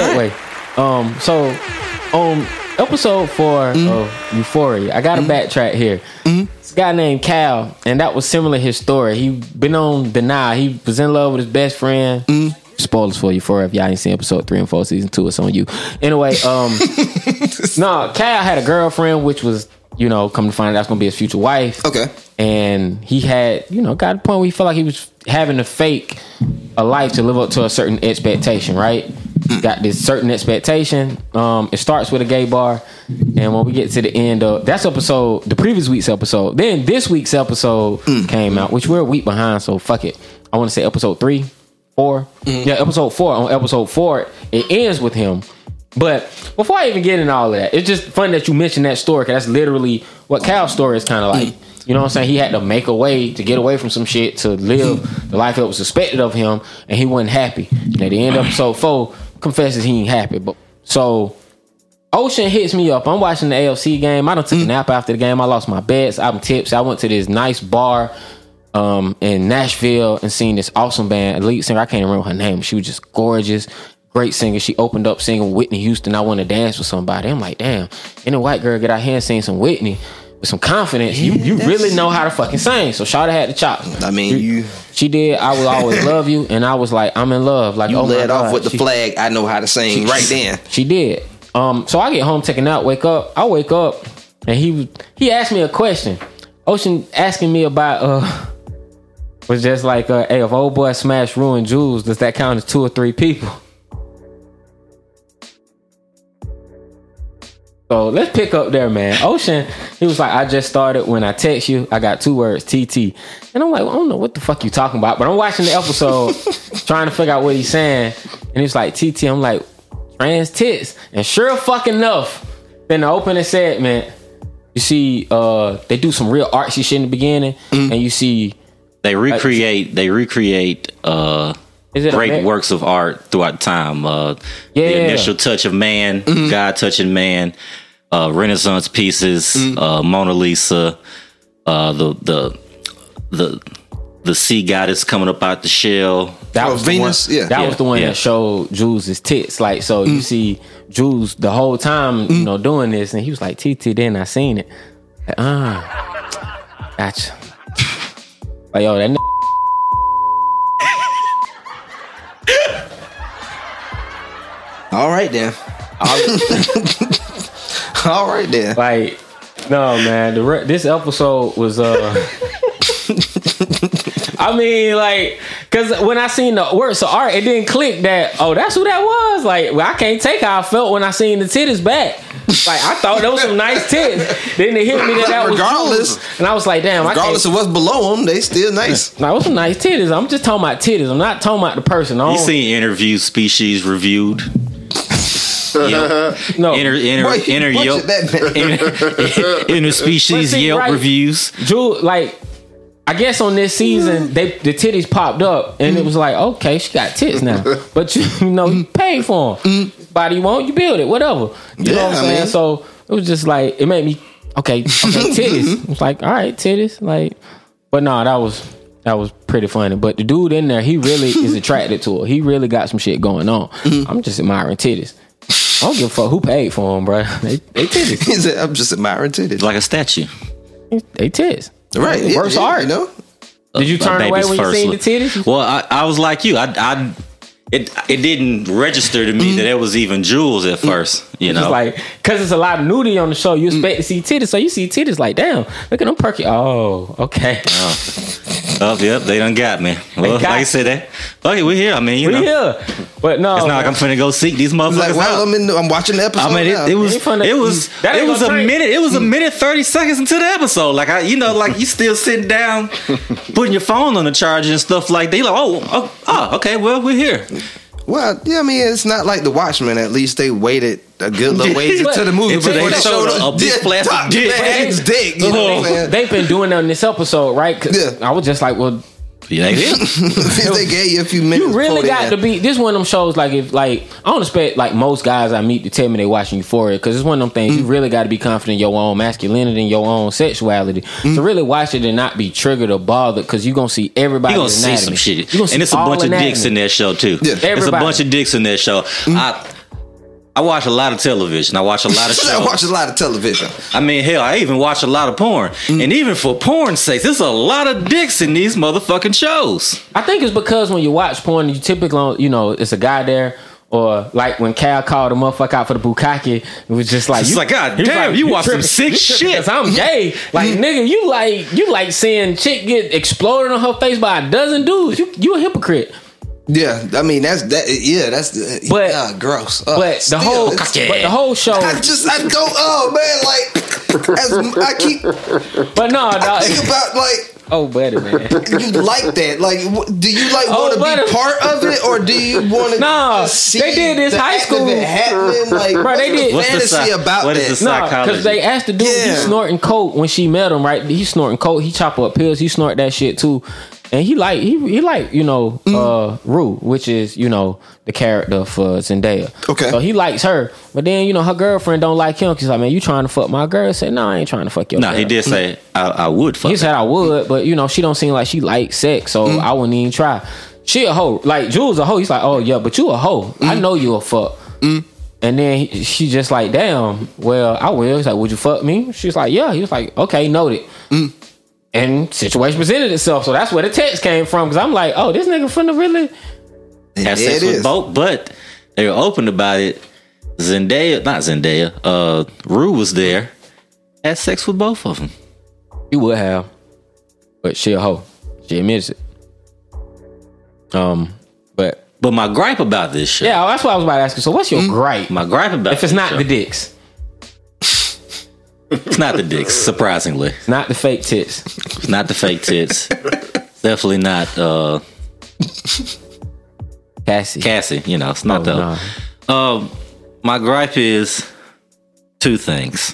S2: So on episode 4 of Euphoria, I got a backtrack here. This guy named Cal, and that was similar his story. He been on denial. He was in love with his best friend. Spoilers for Euphoria if y'all ain't seen episode 3 and 4 season 2. It's on you. Anyway, Cal had a girlfriend, which was, come to find out that's gonna be his future wife.
S4: Okay. And
S2: he had, got to the point where he felt like he was having to fake a life to live up to a certain expectation, right? Got this certain expectation. It starts with a gay bar, and when we get to the end of that's the previous week's episode, then this week's episode came out, which we're a week behind, so fuck it. I want to say episode 3, 4. Yeah, episode 4. On episode 4, it ends with him. But before I even get into all of that, it's just fun that you mentioned that story, because that's literally what Cal's story is kind of like. You know what I'm saying? He had to make a way to get away from some shit to live the life that was expected of him, and he wasn't happy. And at the end of episode 4, confesses he ain't happy. But so Ocean hits me up. I'm watching the AFC game. I done took a nap after the game. I lost my bets. I'm tips. I went to this nice bar in Nashville and seen this awesome band, lead singer. I can't remember her name. She was just gorgeous. Great singer. She opened up singing Whitney Houston. I want to dance with somebody. I'm like, damn, any white girl get out here and sing some Whitney with some confidence, you really know how to fucking sing. So Shawty had the chops.
S4: I mean,
S2: she did. I Will Always Love You, and I was like, I'm in love. Like,
S4: you led off with the flag. I know how to sing right then.
S2: She did. So I get home, take a nap, wake up. I wake up, and he asked me a question. Ocean asking me about was just like, hey, if old boy smashed Ruin Jewels, does that count as 2 or 3 people? So let's pick up there, man. Ocean, he was like, I just started. When I text you, I got 2 words, TT. And I'm like, well, I don't know what the fuck you talking about. But I'm watching the episode, trying to figure out what he's saying. And he's like, TT. I'm like, trans tits. And sure fucking enough, in the opening segment, you see they do some real artsy shit in the beginning. And you see...
S3: They recreate great works of art throughout time. The initial touch of man, God touching man, Renaissance pieces, Mona Lisa, the sea goddess coming up out the shell.
S2: That was
S4: Venus.
S2: That was the one that showed Jules' tits. Like, so you see Jules the whole time, doing this, and he was like, TT. Then I seen it. Like, gotcha. Like, yo, that.
S4: All right then. All right then.
S2: Like, no, man. This episode was I mean, like, Cause when I seen the works of art, it didn't click that, oh, that's who that was. Like, well, I can't take how I felt when I seen the titties back. Like, I thought those some nice titties. Then it hit me that was Jules. And I was like, damn,
S4: regardless of what's below them, they still nice.
S2: Like, what's some nice titties? I'm just talking about titties. I'm not talking about the person.
S3: You seen Interview Species reviewed? Yelp.
S2: No,
S3: interspecies Yelp
S2: right.
S3: reviews.
S2: Jules, like, I guess on this season, the titties popped up, and it was like, okay, she got tits now. But you know, you paid for them. Body you want, you build it, whatever. You know what I'm saying? So it was just like, it made me, okay, titties. It was like, all right, titties. Like, but no, that was pretty funny. But the dude in there, he really is attracted to her. He really got some shit going on. I'm just admiring titties. I don't give a fuck who paid for them, bro. They titties.
S4: He said, I'm just admiring titties.
S3: Like a statue.
S2: They titties.
S4: Right.
S2: It works art.
S4: You know?
S2: Did you turn away when you seen the titties?
S3: Well, I was like you. It didn't register to me that it was even Jules at first. You know,
S2: it's like, because it's a lot of nudity on the show. You expect to see titties, so you see titties like, damn, look at them perky. Oh, okay.
S3: Oh, yep, they done got me. Well, like I said, that. Okay, we're here. I mean, you know,
S2: here. But no,
S3: it's not like I'm finna go seek these motherfuckers
S4: like, well,
S3: out.
S4: I'm watching the episode.
S3: I mean, it was a minute. It was a minute 30 seconds into the episode. Like like you still sitting down, putting your phone on the charger and stuff like that. You're like, okay, well, we're here.
S4: Well, yeah, I mean, it's not like The Watchmen. At least they waited a good little ways into the movie
S3: before they showed a big plastic dick.
S4: You know what I'm saying?
S2: They've been doing that in this episode, right? I was just like, well,
S3: yeah, they did.
S4: They gave you a few minutes.
S2: You really got to be. This one of them shows. Like, if I don't expect like most guys I meet to tell me they watching Euphoria, because it's one of them things you really got to be confident in your own masculinity and your own sexuality to really watch it and not be triggered or bothered, because you gonna see everybody.
S3: You gonna see some shit, and it's a bunch of dicks in that show too. Yeah. It's a bunch of dicks in that show. I watch a lot of television. I watch a lot of shows.
S4: I watch a lot of television.
S3: I mean, hell, I even watch a lot of porn. And even for porn's sake, there's a lot of dicks in these motherfucking shows.
S2: I think it's because when you watch porn, you typically, it's a guy there. Or like when Cal called a motherfucker out for the bukkake, it was just like,
S3: God damn, you watch some sick shit.
S2: Because I'm gay. Like, nigga, you like seeing chick get exploded on her face by a dozen dudes. You a hypocrite.
S4: Yeah, I mean that's gross.
S2: But the whole show.
S4: I don't. Oh man, like I keep.
S2: But no,
S4: I think about like.
S2: Oh, buddy, man.
S4: You like that? Like, do you like want to be part of it, or do you want to?
S2: No,
S4: see
S2: they did this high school
S4: happening. Like,
S2: bro, they did
S4: fantasy about
S3: what
S4: that.
S3: Is the psychology?
S2: Because they asked the dude, he snorting coke when she met him. Right, he snorting coke. He chop up pills. He snort that shit too. And he like Rue, which is the character for Zendaya.
S4: Okay,
S2: so he likes her, but then her girlfriend don't like him. She's like, man, you trying to fuck my girl? I said, no, I ain't trying to fuck your girl.
S3: No, he did say I would fuck.
S2: He said I would, but she don't seem like she likes sex, so I wouldn't even try. She a hoe, like Jules a hoe. He's like, oh yeah, but you a hoe. I know you a fuck. And then she just like, damn, well I will. He's like, would you fuck me? She's like, yeah. He was like, okay, noted. And situation presented itself, so that's where the text came from. Because I'm like, oh, this nigga finna really
S3: have sex with both, but they were open about it. Rue was there, had sex with both of them.
S2: You would have, but she a hoe. She admits it. But
S3: my gripe about this shit.
S2: Yeah, that's what I was about to ask you. So what's your gripe?
S3: My gripe about
S2: if it's not the dicks.
S3: It's not the dicks, surprisingly.
S2: It's not the fake tits.
S3: It's not the fake tits. Definitely not
S2: Cassie.
S3: It's not those. No. My gripe is two things.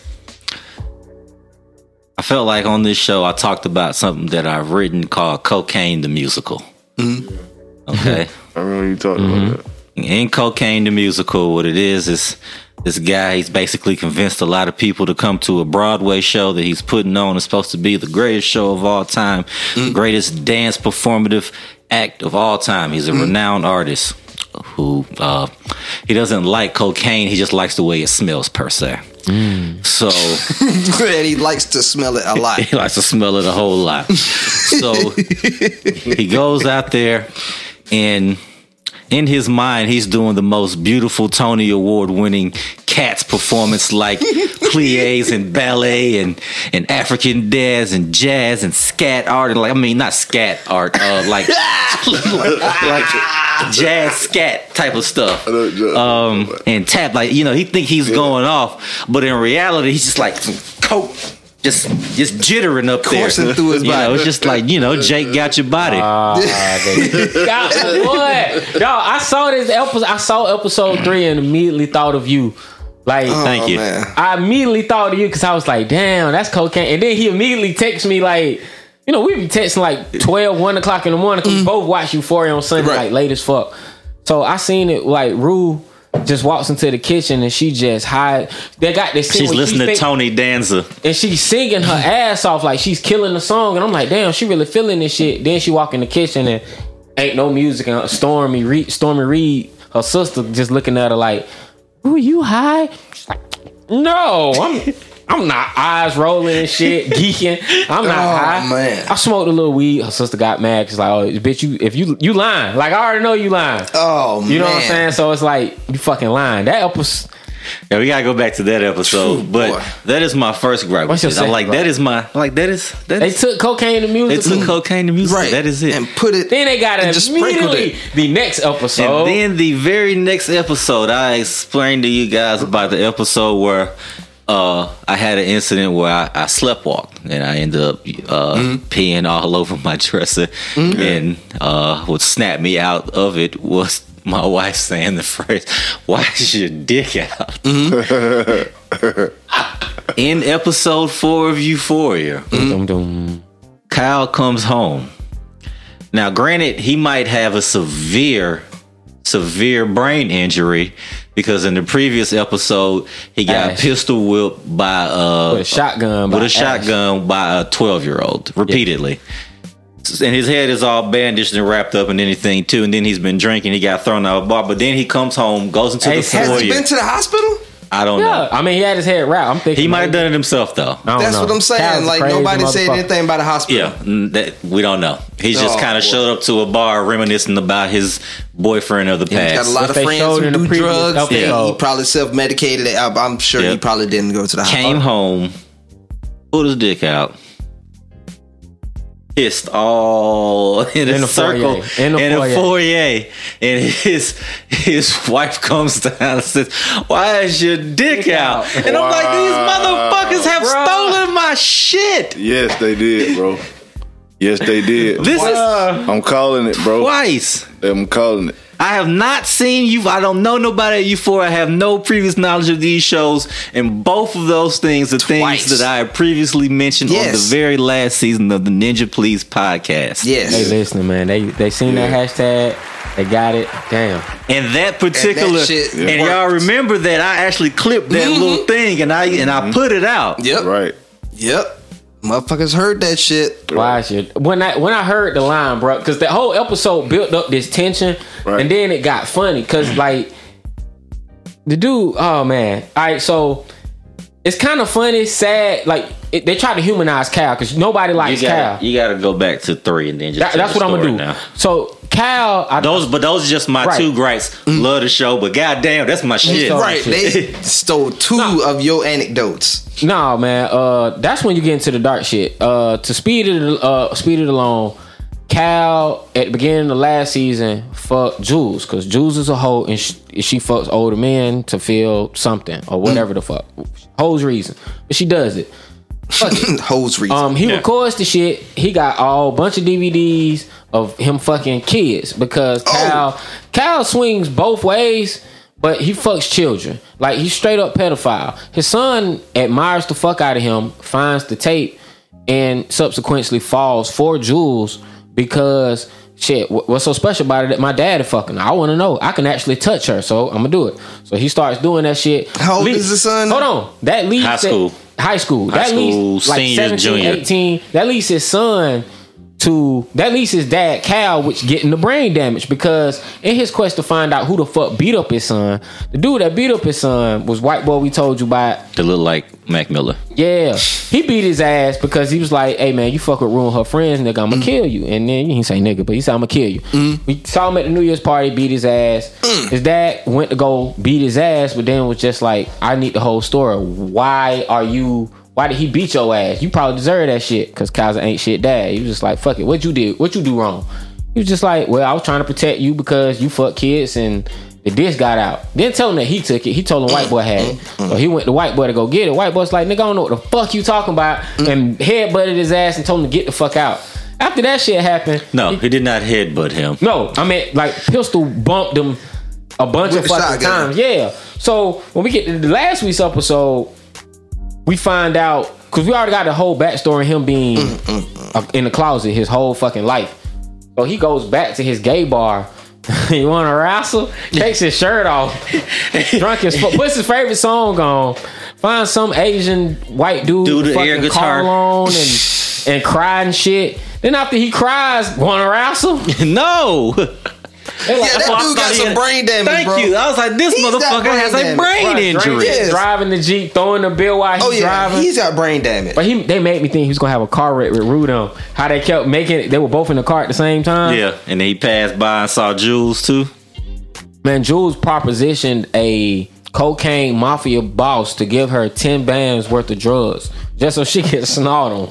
S3: I felt like on this show I talked about something that I've written called Cocaine the Musical. Okay.
S1: I remember you talking about that.
S3: In Cocaine the Musical, what it is this guy, he's basically convinced a lot of people to come to a Broadway show that he's putting on. It's supposed to be the greatest show of all time, the greatest dance performative act of all time. He's a renowned artist who he doesn't like cocaine. He just likes the way it smells, per se. So
S4: and he likes to smell it a lot.
S3: He likes to smell it a whole lot. So he goes out there, and in his mind, he's doing the most beautiful Tony Award winning Cats performance like plies and ballet and African dance and jazz and scat art and not scat art, like jazz scat type of stuff. And tap, he think he's going off, but in reality he's just like coke. Just jittering up there.
S4: Coursing through his body.
S3: It's just like, Jake got your body.
S2: What? No, I saw this episode. I saw episode 3 and immediately thought of you. Like,
S3: thank you.
S4: Man.
S2: I immediately thought of you because I was like, damn, that's cocaine. And then he immediately texts me like, we be texting like 12, 1 o'clock in the morning because we both watch Euphoria on Sunday, like late as fuck. So I seen it like Rue just walks into the kitchen and she just hide.
S3: She's listening to Tony Danza
S2: and she's singing her ass off like she's killing the song. And I'm like, damn, she really feeling this shit. Then she walk in the kitchen and ain't no music. And Stormy Reed, her sister, just looking at her like, "Ooh, you high?" She's like, "No, I'm not." Eyes rolling and shit, geeking. I'm not high.
S4: Man.
S2: I smoked a little weed. Her sister got mad. She's like, "Oh, bitch, if you lying. Like, I already know you lying."
S4: Oh, man.
S2: You know what I'm saying? So it's like, you fucking lying. That episode.
S3: Yeah, we gotta go back to that episode. But that is my first gripe.
S2: What's your second gripe? They took cocaine to music.
S3: They took cocaine to music.
S4: Right.
S3: That is it.
S4: And put it.
S2: Then they got it
S4: just sprinkled
S2: immediately.
S4: it.
S2: The next episode.
S3: And then the very next episode, I explained to you guys about the episode where I had an incident where I sleepwalked and I ended up peeing all over my dresser. And what snapped me out of it was my wife saying the phrase, "Why is your dick out?" In episode 4 of Euphoria, Kyle comes home. Now, granted, he might have a severe brain injury because in the previous episode he got
S2: Ash.
S3: pistol whipped by
S2: with a shotgun by
S3: a 12-year-old repeatedly. And his head is all bandaged and wrapped up and anything too. And then he's been drinking. He got thrown out of a bar. But then he comes home, goes into the foyer.
S4: Has he been to the hospital?
S3: I don't know.
S2: I mean, he had his head wrapped. I'm thinking
S3: He might have done it himself though.
S4: That's what I'm saying. Like, nobody said anything about the hospital.
S3: Yeah, we don't know. He's just kind of showed up to a bar reminiscing about his boyfriend of the
S4: He's got
S3: past.
S4: a lot of friends who do drugs.
S2: episode.
S4: He probably self-medicated. I'm sure he probably didn't go to the hospital.
S3: Came home, pulled his dick out, pissed all in a circle in the foyer, and his wife comes down and says, "Why is your dick out?" And I'm like, these motherfuckers have stolen my shit.
S1: Yes, they did, bro. Yes, they did. I'm calling it, bro.
S3: Twice.
S1: I'm calling it.
S3: I have not seen you. I don't know nobody at Euphoria. I have no previous knowledge of these shows. And both of those things are things that I have previously mentioned on the very last season of the Ninja Please podcast.
S4: Yes.
S2: Hey, listen, man. They seen that hashtag. They got it. Damn.
S3: And that particular, and y'all remember that I actually clipped that little thing and I put it out.
S4: Yep.
S1: Right.
S4: Yep. Motherfuckers heard that shit.
S2: Why shit? When I heard the line, bro, because the whole episode built up this tension, and then it got funny because like the dude. Oh man! All right, so it's kind of funny, sad. Like they try to humanize Cal because nobody likes Cal.
S3: You got to go back to 3 and then just
S2: that's what I'm gonna do
S3: now.
S2: So Cal,
S3: those are just my 2 gripes. Love the show, but goddamn, that's my shit.
S4: Right? They stole 2 of your anecdotes.
S2: No, man. That's when you get into the dark shit. To speed it along, Cal at the beginning of the last season fucked Jules because Jules is a hoe and she fucks older men to feel something or whatever the fuck. Hoe's reason, but she does it.
S4: Hoe's reason.
S2: He records the shit. He got a bunch of DVDs of him fucking kids because Cal swings both ways. But he fucks children. Like, he's straight up pedophile. His son admires the fuck out of him, finds the tape, and subsequently falls for Jules because, shit, what's so special about it that my dad is fucking her? I want to know. I can actually touch her, so I'm going to do it. So he starts doing that shit.
S4: How old is the son?
S2: Hold on. That leads
S3: high school.
S2: High school.
S3: High
S2: That
S3: school,
S2: leads like
S3: senior,
S2: 17,
S3: junior.
S2: 18. That leads his son that leads his dad Cal, which getting the brain damage, because in his quest to find out who the fuck beat up his son, the dude that beat up his son was white boy we told you about.
S3: That look like Mac Miller.
S2: Yeah, he beat his ass because he was like, "Hey man, you fuck with ruin her friends, nigga, I'ma kill you." And then he didn't say nigga, but he said, "I'ma kill you." We saw him at the New Year's party, beat his ass. His dad went to go beat his ass, but then was just like, "I need the whole story. Why did he beat your ass? You probably deserve that shit." Because Kaiser ain't shit dad. He was just like, fuck it. What you did? What you do wrong? He was just like, well, I was trying to protect you because you fuck kids and the disc got out. Didn't tell him that he took it. He told him white boy had it. So he went to white boy to go get it. White boy's like, nigga, I don't know what the fuck you talking about. And headbutted his ass and told him to get the fuck out. After that shit happened.
S3: No, he did not headbutt him.
S2: No, I mean, like, pistol bumped him a bunch of fucking times. Yeah. So when we get to the last week's episode, we find out, because we already got the whole backstory of him being in the closet his whole fucking life. So he goes back to his gay bar. You want to wrestle? Takes his shirt off. Drunk as fuck. Puts his favorite song on. Finds some Asian white dude with
S3: the air
S2: fucking
S3: guitar
S2: collar on and cry and shit. Then after he cries, want to wrestle?
S3: No.
S4: Yeah, that dude got some brain damage, bro.
S3: Thank you. I was like, this motherfucker has a brain injury.
S2: Yes. Driving the Jeep, throwing the bill while he's driving.
S4: He's got brain damage.
S2: But they made me think he was gonna have a car wreck with Rudon. How they kept making it, they were both in the car at the same time.
S3: Yeah, and then he passed by and saw Jules too.
S2: Man, Jules propositioned a cocaine mafia boss to give her 10 bands worth of drugs just so she could snort on.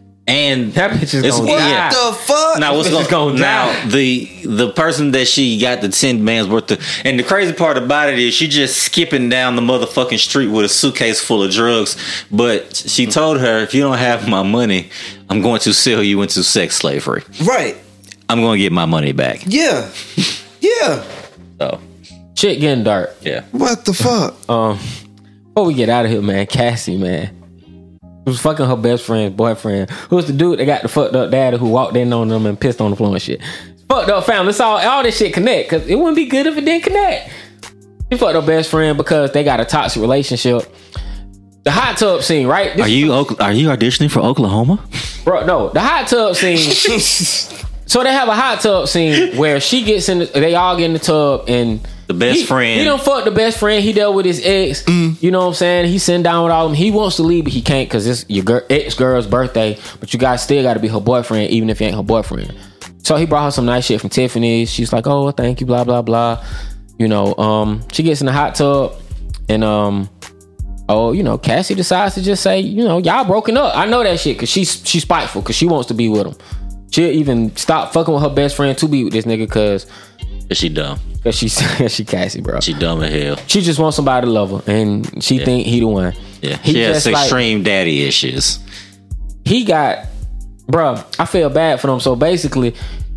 S3: And
S2: that bitch is gonna die.
S4: What the fuck?
S3: Now what's going now? The person that she got the 10 bands worth of, and the crazy part about it is she just skipping down the motherfucking street with a suitcase full of drugs. But she told her, if you don't have my money, I'm going to sell you into sex slavery.
S4: Right.
S3: I'm going to get my money back.
S4: Yeah. Yeah.
S3: So
S2: shit getting dark.
S3: Yeah.
S4: What the fuck?
S2: Before we get out of here, man, Cassie, man, who was fucking her best friend's boyfriend, who was the dude that got the fucked up daddy who walked in on them and pissed on the floor and shit. Fucked up family. It's all this shit connect, because it wouldn't be good if it didn't connect. He fucked her best friend because they got a toxic relationship. The hot tub scene, right?
S3: Are you auditioning for Oklahoma?
S2: Bro, no. The hot tub scene. So they have a hot tub scene where she gets in they all get in the tub, and
S3: the best friend.
S2: He done fucked the best friend. He dealt with his ex. You know what I'm saying? He's sitting down with all of them. He wants to leave, but he can't because it's your ex-girl's birthday. But you guys still got to be her boyfriend, even if you ain't her boyfriend. So he brought her some nice shit from Tiffany's. She's like, oh, thank you, blah, blah, blah. You know, she gets in the hot tub, and Cassie decides to just say, y'all broken up. I know that shit because she's spiteful because she wants to be with him. She'll even stop fucking with her best friend to be with this nigga because
S3: she dumb.
S2: Cause she Cassie, bro.
S3: She dumb as hell.
S2: She just wants somebody to love her, and she think he the one.
S3: Yeah, she has extreme daddy issues.
S2: He got, bro. I feel bad for them. So basically,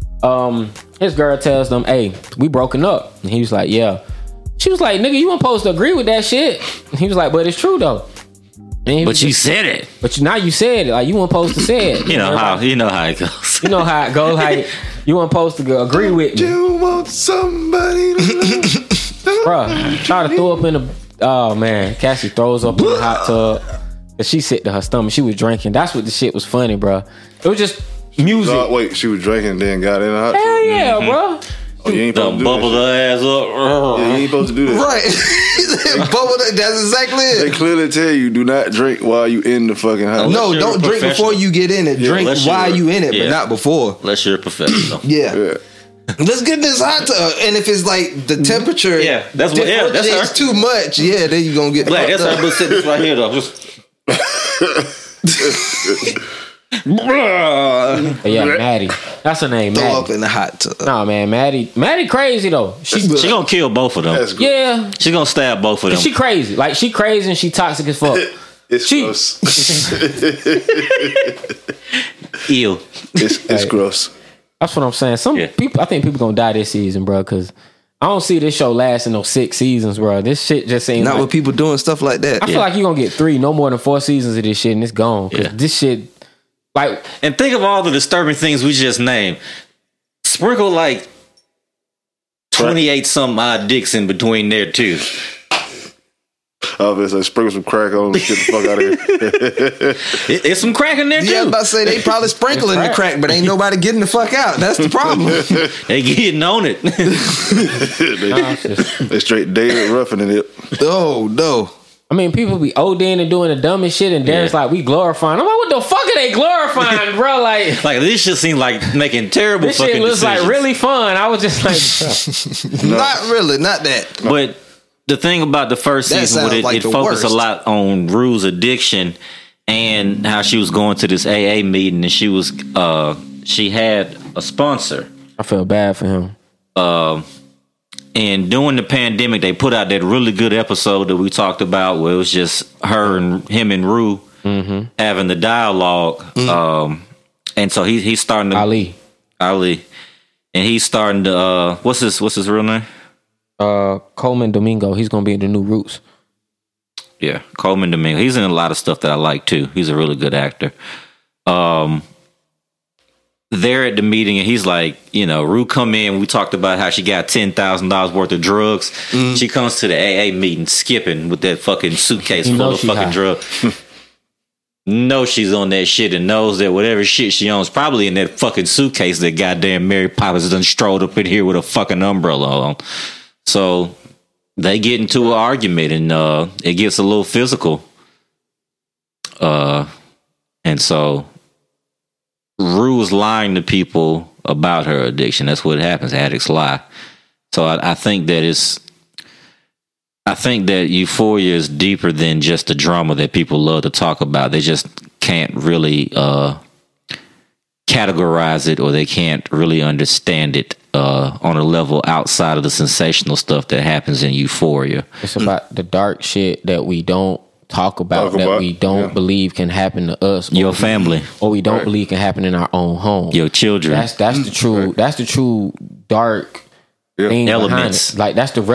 S2: his girl tells them, "Hey, we broken up," and he was like, "Yeah." She was like, "Nigga, you weren't supposed to agree with that shit." And he was like, "But it's true though."
S3: But you said it.
S2: But now you said it. Like you weren't supposed to say it.
S3: You know how it goes.
S2: You know how it goes. Like you weren't supposed to agree with me.
S1: You want somebody to love.
S2: Bro, try to throw up in the. Oh man, Cassie throws up in the hot tub. Cause she sick to her stomach. She was drinking. That's what the shit was funny, bro. It was just music.
S1: She was drinking and then got in the hot tub.
S2: Hell yeah, bro.
S1: Oh, you ain't supposed to do
S3: bubble her ass up.
S1: Yeah, you ain't supposed to do that.
S4: Right. Bubble that. That's exactly it.
S1: They clearly tell you do not drink while you in the fucking house.
S4: No, don't drink before you get in it. Drink while you in it, but not before.
S3: Unless you're a professional.
S4: Yeah. Let's get this hot tub, and if it's like the temperature,
S3: that's what. Yeah, that's
S4: it's too much. Yeah, then you gonna get
S3: Black. That's how I'm gonna sit this right here though.
S2: Yeah, Maddie. That's her name,
S4: Throw
S2: Maddie.
S4: up in the hot tub.
S2: Nah, man, Maddie crazy though. She
S3: gonna kill both of them.
S2: Yeah,
S3: she gonna stab both of them.
S2: She crazy. Like she crazy and she toxic as fuck.
S1: It's gross.
S3: Ew.
S1: It's gross.
S2: That's what I'm saying. People, I think people gonna die this season, bro, because I don't see this show lasting no 6 seasons, bro. This shit just seems
S4: not with people doing stuff like that.
S2: I feel like you're gonna get 3, no more than 4 seasons of this shit, and it's gone. Cause this shit, like,
S3: and think of all the disturbing things we just named. Sprinkle like 28 some odd dicks in between there too.
S1: Obviously, sprinkle some crack on. Let's get the fuck out of here.
S3: It's some crack in there too.
S4: Yeah, I was about to say they probably sprinkling the crack, but ain't nobody getting the fuck out. That's the problem.
S3: They getting on it.
S1: They straight David roughing it.
S4: Oh no.
S2: I mean, people be ODing and doing the dumbest shit, and Darren's like, we glorifying. I'm like, what the fuck are they glorifying, bro? Like
S3: this shit seems like making terrible
S2: this
S3: fucking
S2: shit looks
S3: decisions.
S2: like really fun. I was just like,
S4: Not really, not that.
S3: But the thing about the first
S4: That
S3: season,
S4: sounds like
S3: it
S4: the
S3: focused
S4: worst.
S3: a lot on Rue's addiction and how she was going to this AA meeting, and she had a sponsor.
S2: I feel bad for him.
S3: And during the pandemic, they put out that really good episode that we talked about, where it was just him and Rue having the dialogue. And so he's starting to Ali, and he's starting to what's his real name?
S2: Coleman Domingo. He's gonna be in the new Roots.
S3: Yeah, Coleman Domingo. He's in a lot of stuff that I like too. He's a really good actor. They're at the meeting and he's like, Rue come in. We talked about how she got $10,000 worth of drugs. She comes to the AA meeting skipping with that fucking suitcase full of fucking drugs. Knows she's on that shit and knows that whatever shit she owns probably in that fucking suitcase that goddamn Mary Poppins done strolled up in here with a fucking umbrella on. So they get into an argument and it gets a little physical. And so Rue was lying to people about her addiction. That's what happens. Addicts lie. So I think that Euphoria is deeper than just the drama that people love to talk about. They just can't really categorize it, or they can't really understand it on a level outside of the sensational stuff that happens in Euphoria.
S2: It's about the dark shit that we don't talk about, we don't believe can happen to us,
S3: your family,
S2: or we don't believe can happen in our own home,
S3: your children.
S2: That's the true dark thing elements. Like that's the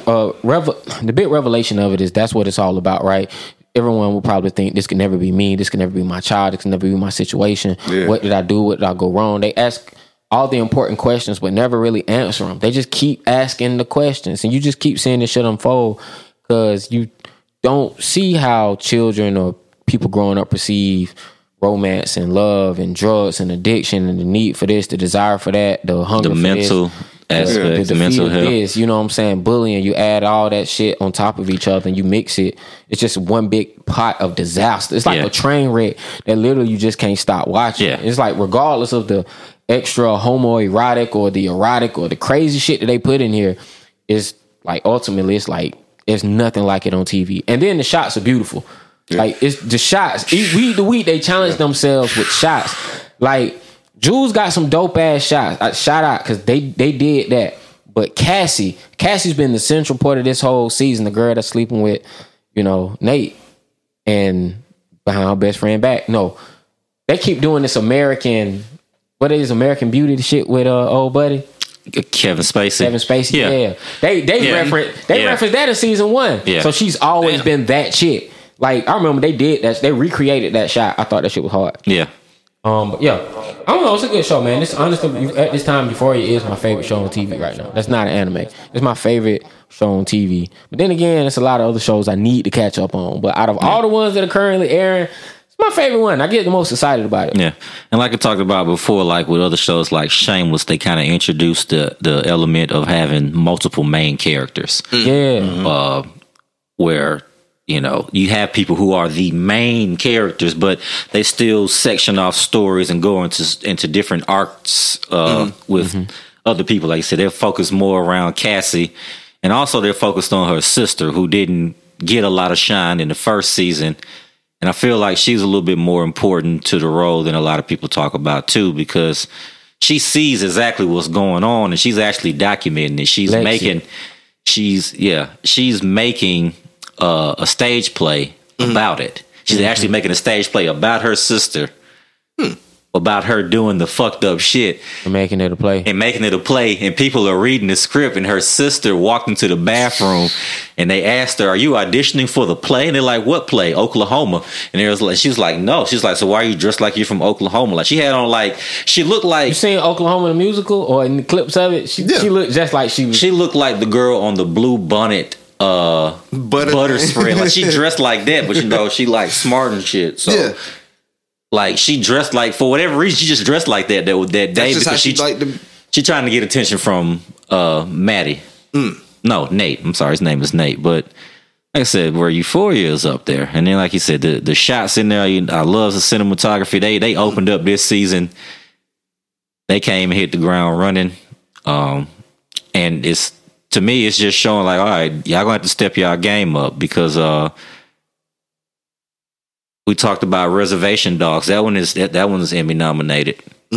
S2: big revelation of it is that's what it's all about, right? Everyone will probably think this can never be me, this can never be my child, this can never be my situation. What did I do? What did I go wrong? They ask all the important questions but never really answer them. They just keep asking the questions and you just keep seeing this shit unfold because you don't see how children or people growing up perceive romance and love and drugs and addiction and the need for this, the desire for that, the hunger
S3: the
S2: for
S3: mental
S2: this,
S3: aspect, the mental health.
S2: This, you know what I'm saying? Bullying, you add all that shit on top of each other and you mix it. It's just one big pot of disaster. It's like a train wreck that literally you just can't stop watching.
S3: Yeah.
S2: It's like regardless of the extra homoerotic or the erotic or the crazy shit that they put in here, it's like ultimately it's like there's nothing like it on TV. And then the shots are beautiful. Like it's the shots. Week to week they challenge themselves with shots. Like Jules got some dope ass shots. Shout out because they did that. But Cassie's been the central part of this whole season. The girl that's sleeping with, Nate and behind her best friend back. No, they keep doing this American. What is American Beauty? The shit with old buddy.
S3: Kevin Spacey.
S2: Yeah. They reference that in season 1. Yeah. So she's always been that chick. Like I remember they did that. They recreated that shot. I thought that shit was hard.
S3: Yeah.
S2: But yeah, I don't know. It's a good show, man. This honestly, at this time, Euphoria is my favorite show on TV right now. That's not an anime. It's my favorite show on TV. But then again, it's a lot of other shows I need to catch up on. But out of all the ones that are currently airing, it's my favorite one. I get the most excited about it.
S3: Yeah, and like I talked about before, like with other shows like Shameless, they kind of introduced the element of having multiple main characters.
S2: Yeah,
S3: where you have people who are the main characters, but they still section off stories and go into different arcs with other people. Like I said, they're focused more around Cassie, and also they're focused on her sister, who didn't get a lot of shine in the first season. And I feel like she's a little bit more important to the role than a lot of people talk about too, because she sees exactly what's going on and she's actually documenting it. She's making a stage play about it. She's actually making a stage play about her sister, about her doing the fucked up shit.
S2: And making it a play.
S3: And people are reading the script, and her sister walked into the bathroom and they asked her, "Are you auditioning for the play?" And they're like, "What play?" "Oklahoma." And she was like, "No." She's like, "So why are you dressed like you're from Oklahoma?" Like she had on she looked like...
S2: You seen Oklahoma the musical or in the clips of it? She looked just like she was...
S3: She looked like the girl on the Blue Bonnet butter spread. Like she dressed like that, but you know she like smart and shit. So
S4: Yeah.
S3: like she dressed like, for whatever reason, she just dressed like that day
S4: That's just how
S3: because
S4: she like to.
S3: she trying to get attention from Maddie. No, Nate. I'm sorry, his name is Nate. But like I said, where Euphoria is up there, and then like you said, the shots in there. I love the cinematography. They opened up this season. They came and hit the ground running, and it's, to me, it's just showing like, all right, y'all gonna have to step y'all game up, because we talked about Reservation Dogs. That one is Emmy nominated.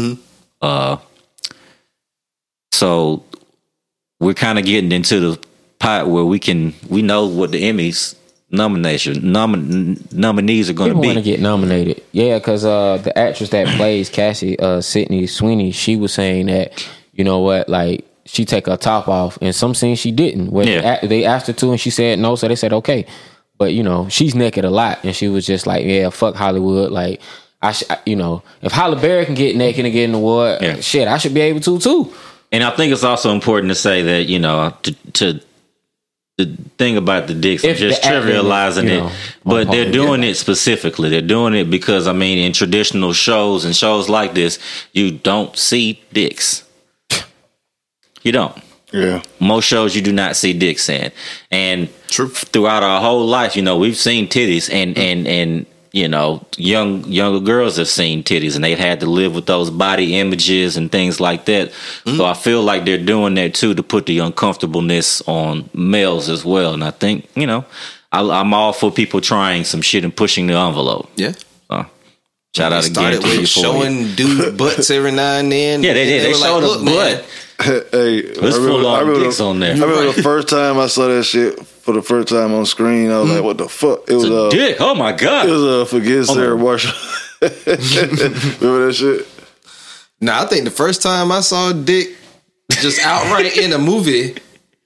S3: So we're kind of getting into the pot where we know what the Emmys nominees are going to
S2: People
S3: be.
S2: want to get nominated, yeah, because the actress that plays Cassie, Sydney Sweeney, she was saying that, you know what, like she take her top off, and some scenes she didn't. When they asked her to, and she said no, so they said okay. But you know, she's naked a lot, and she was just like, yeah, fuck Hollywood. Like you know, if Halle Berry can get naked and get an award, shit, I should be able to too.
S3: And I think it's also important to say that, you know, to the thing about the dicks, I'm just trivializing it, but they're doing it specifically. They're doing it because, I mean, in traditional shows and shows like this, you don't see dicks. You don't.
S1: Yeah.
S3: Most shows you do not see dicks in. And throughout our whole life, you know, we've seen titties, and you know, younger girls have seen titties, and they've had to live with those body images and things like that. So I feel like they're doing that too, to put the uncomfortableness on males as well. And I think, you know, I'm all for people trying some shit and pushing the envelope.
S4: Yeah.
S3: Shout out again to you,
S4: showing dude butts every now and then.
S3: Yeah, they did. They showed a butt.
S1: Hey,
S3: There's full on dicks on there.
S1: I remember the first time I saw that shit for the first time on screen. I was like, "What the fuck?" It was
S3: a dick. Oh my god!
S1: It was Forget Sarah Marshall. Remember that shit?
S4: Nah, I think the first time I saw a dick just outright in a movie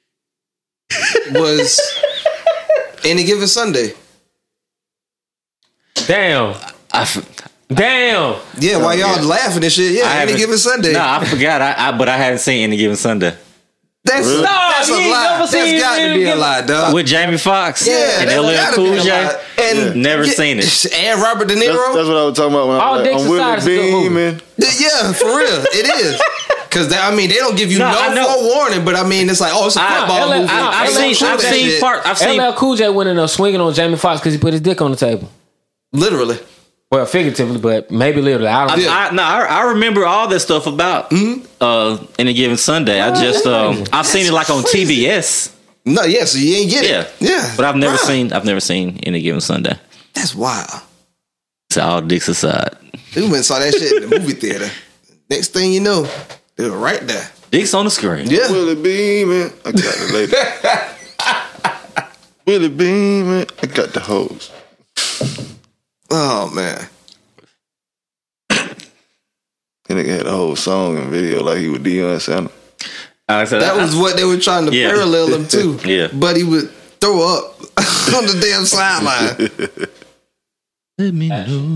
S4: was Any Given Sunday.
S2: Damn. Damn.
S4: Yeah, while y'all laughing and shit. Yeah, Any Given Sunday.
S3: Nah, I forgot. But I hadn't seen Any Given Sunday.
S4: That's a lie. That's got to be a lie, dog.
S3: With Jamie Foxx,
S4: yeah,
S3: and LL Cool J,
S4: and
S3: never seen it.
S4: And Robert De Niro.
S1: That's what I was talking about when I was like, I'm Willie Beeman.
S4: Yeah, for real, it is. Because I mean, they don't give you no forewarning, but I mean, it's like, oh, it's a football movie.
S3: I've seen part.
S2: LL Cool J went in there swinging on Jamie Foxx because he put his dick on the table.
S4: Literally.
S2: Well, figuratively, but maybe literally.
S3: I remember all that stuff about Any Given Sunday. I just I've seen it like on TBS.
S4: No, yeah, so you ain't get it. Yeah.
S3: But I've never seen Any Given Sunday.
S4: That's wild.
S3: So all dicks aside.
S4: We went and saw that shit in the movie theater. Next thing you know, they were right there.
S3: Dicks on the screen.
S4: Yeah.
S1: Willie Beeman. I got the lady. Willie Beeman. I got the hose.
S4: Oh, man.
S1: And nigga had a whole song and video like he was Deion Sanders.
S4: That was what they were trying to parallel him to.
S3: Yeah.
S4: But he would throw up on the damn sideline.
S3: Let me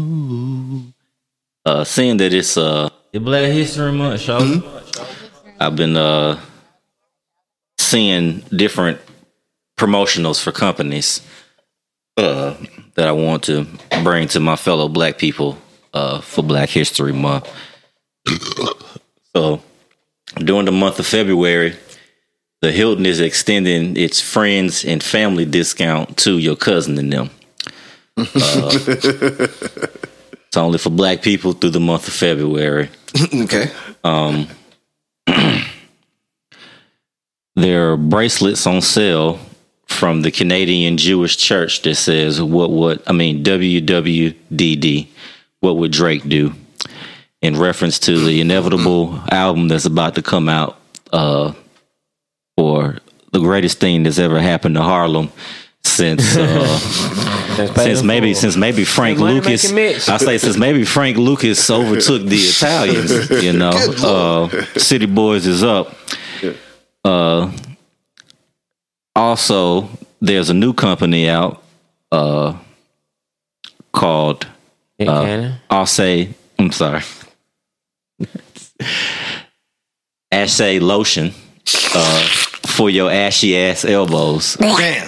S3: know. Seeing that it's Black History Month, show. I've been seeing different promotionals for companies that I want to bring to my fellow black people for Black History Month. So, during the month of February, the Hilton is extending its friends and family discount to your cousin and them. It's only for black people through the month of February.
S4: Okay.
S3: There are bracelets on sale from the Canadian Jewish Church that says WWDD, what would Drake do? In reference to the inevitable album that's about to come out for the greatest thing that's ever happened to Harlem since maybe Frank Lucas. I say since maybe Frank Lucas overtook the Italians. You know, City Boys is up. Also, there's a new company out called Assay Lotion for your ashy ass elbows.
S4: Damn.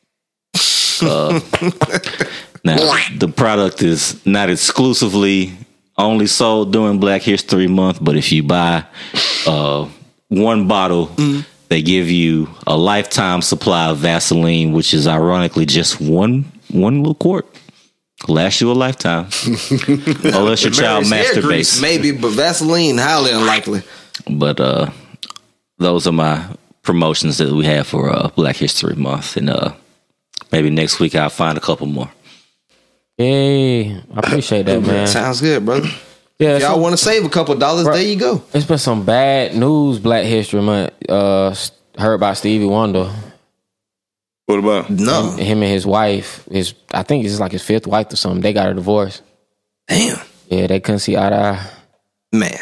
S3: Now, the product is not exclusively only sold during Black History Month, but if you buy one bottle, they give you a lifetime supply of Vaseline, which is ironically just one little quart. Lasts you a lifetime. Unless your child masturbates.
S4: Maybe, but Vaseline, highly unlikely.
S3: But those are my promotions that we have for Black History Month. And maybe next week I'll find a couple more.
S2: Hey, I appreciate that, man.
S4: Sounds good, brother.
S2: Yeah,
S4: if y'all want to save a couple dollars, there you go.
S2: It's been some bad news Black History Month. Heard about Stevie Wonder.
S1: What about?
S4: No.
S2: Him and his wife, I think it's like his fifth wife or something. They got a divorce.
S4: Damn.
S2: Yeah, they couldn't see eye to eye.
S4: Man.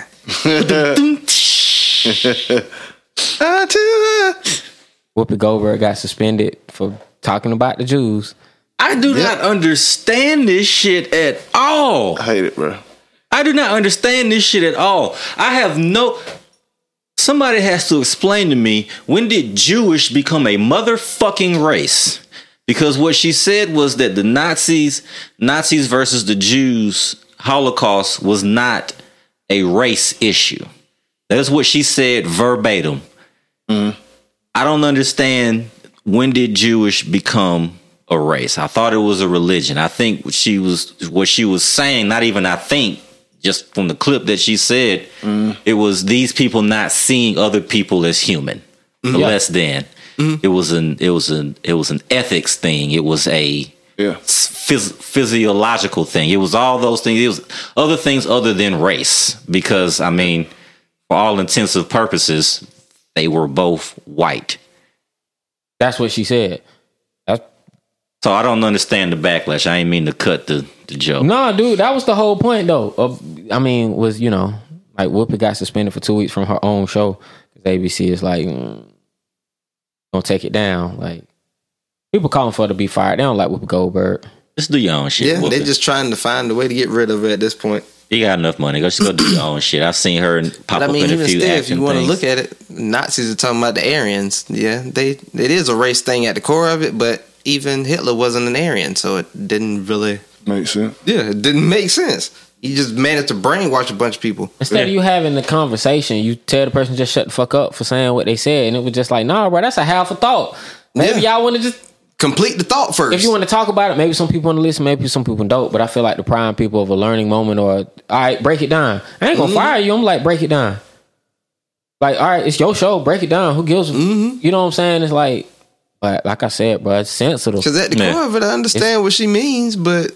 S2: Whoopi Goldberg got suspended for talking about the Jews.
S3: I do not understand this shit at all.
S1: I hate it, bro.
S3: I do not understand this shit at all. Somebody has to explain to me, when did Jewish become a motherfucking race? Because what she said was that the Nazis versus the Jews Holocaust was not a race issue. That's what she said verbatim. I don't understand, when did Jewish become a race? I thought it was a religion. I think what she was saying, not even I think, just from the clip that she said, it was these people not seeing other people as human, less than. It was an ethics thing. It was a physiological thing. It was all those things. It was other things other than race, because I mean, for all intensive purposes, they were both white.
S2: That's what she said.
S3: So I don't understand the backlash. I ain't mean to cut the joke.
S2: No, dude, that was the whole point, though. Like Whoopi got suspended for 2 weeks from her own show. ABC is like, don't take it down. Like, people calling for her to be fired. They don't like Whoopi Goldberg.
S3: Just do your own shit.
S4: Yeah, they're just trying to find a way to get rid of it at this point.
S3: You got enough money. Just go do your own shit. I've seen her pop up in a few action
S4: if you want to
S3: things.
S4: look at it, Nazis are talking about the Aryans. Yeah, it is a race thing at the core of it, but even Hitler wasn't an Aryan, so it didn't really
S1: make sense.
S4: Yeah, it didn't make sense. He just managed to brainwash a bunch of people.
S2: Instead of you having the conversation, you tell the person just shut the fuck up for saying what they said, and it was just like, nah, bro, that's a half a thought. Maybe y'all want to just
S4: complete the thought first.
S2: If you want to talk about it, maybe some people want to listen, maybe some people don't. But I feel like depriving people of a learning moment, or all right, break it down. I ain't gonna fire you. I'm like, break it down. Like, all right, it's your show. Break it down. Who gives? You know what I'm saying? It's like, but like I said, bro, it's sensitive.
S4: Because at the core of it, I understand what she means, but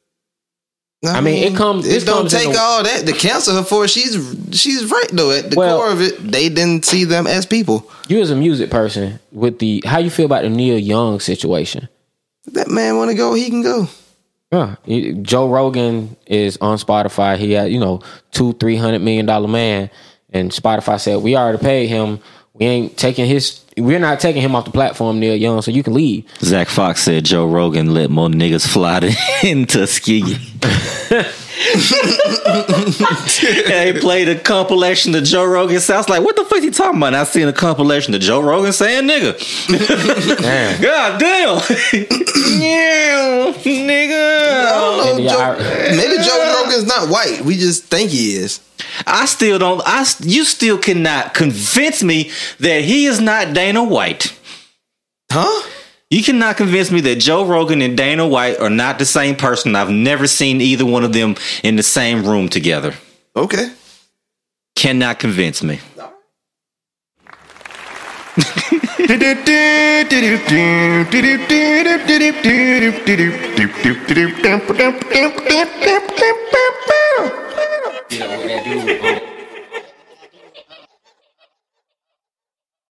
S2: I mean, it comes.
S4: It don't take all that to cancel her for it. She's right though. At the core of it, they didn't see them as people.
S2: You as a music person, how you feel about the Neil Young situation?
S4: That man want to go, he can go.
S2: Yeah, Joe Rogan is on Spotify. He had $200-300 million man, and Spotify said we already paid him. We're not taking him off the platform, Neil Young, so you can leave.
S3: Zach Fox said Joe Rogan let more niggas fly in Tuskegee. They played a compilation of Joe Rogan. Sounds like, what the fuck he talking about? And I seen a compilation of Joe Rogan saying nigga. Damn. God damn. Yeah, nigga.
S4: I don't know. Maybe Joe Rogan's not white. We just think he is.
S3: You still cannot convince me that he is not Dana White.
S4: Huh?
S3: You cannot convince me that Joe Rogan and Dana White are not the same person. I've never seen either one of them in the same room together.
S4: Okay.
S3: Cannot convince me.
S2: You know what that dude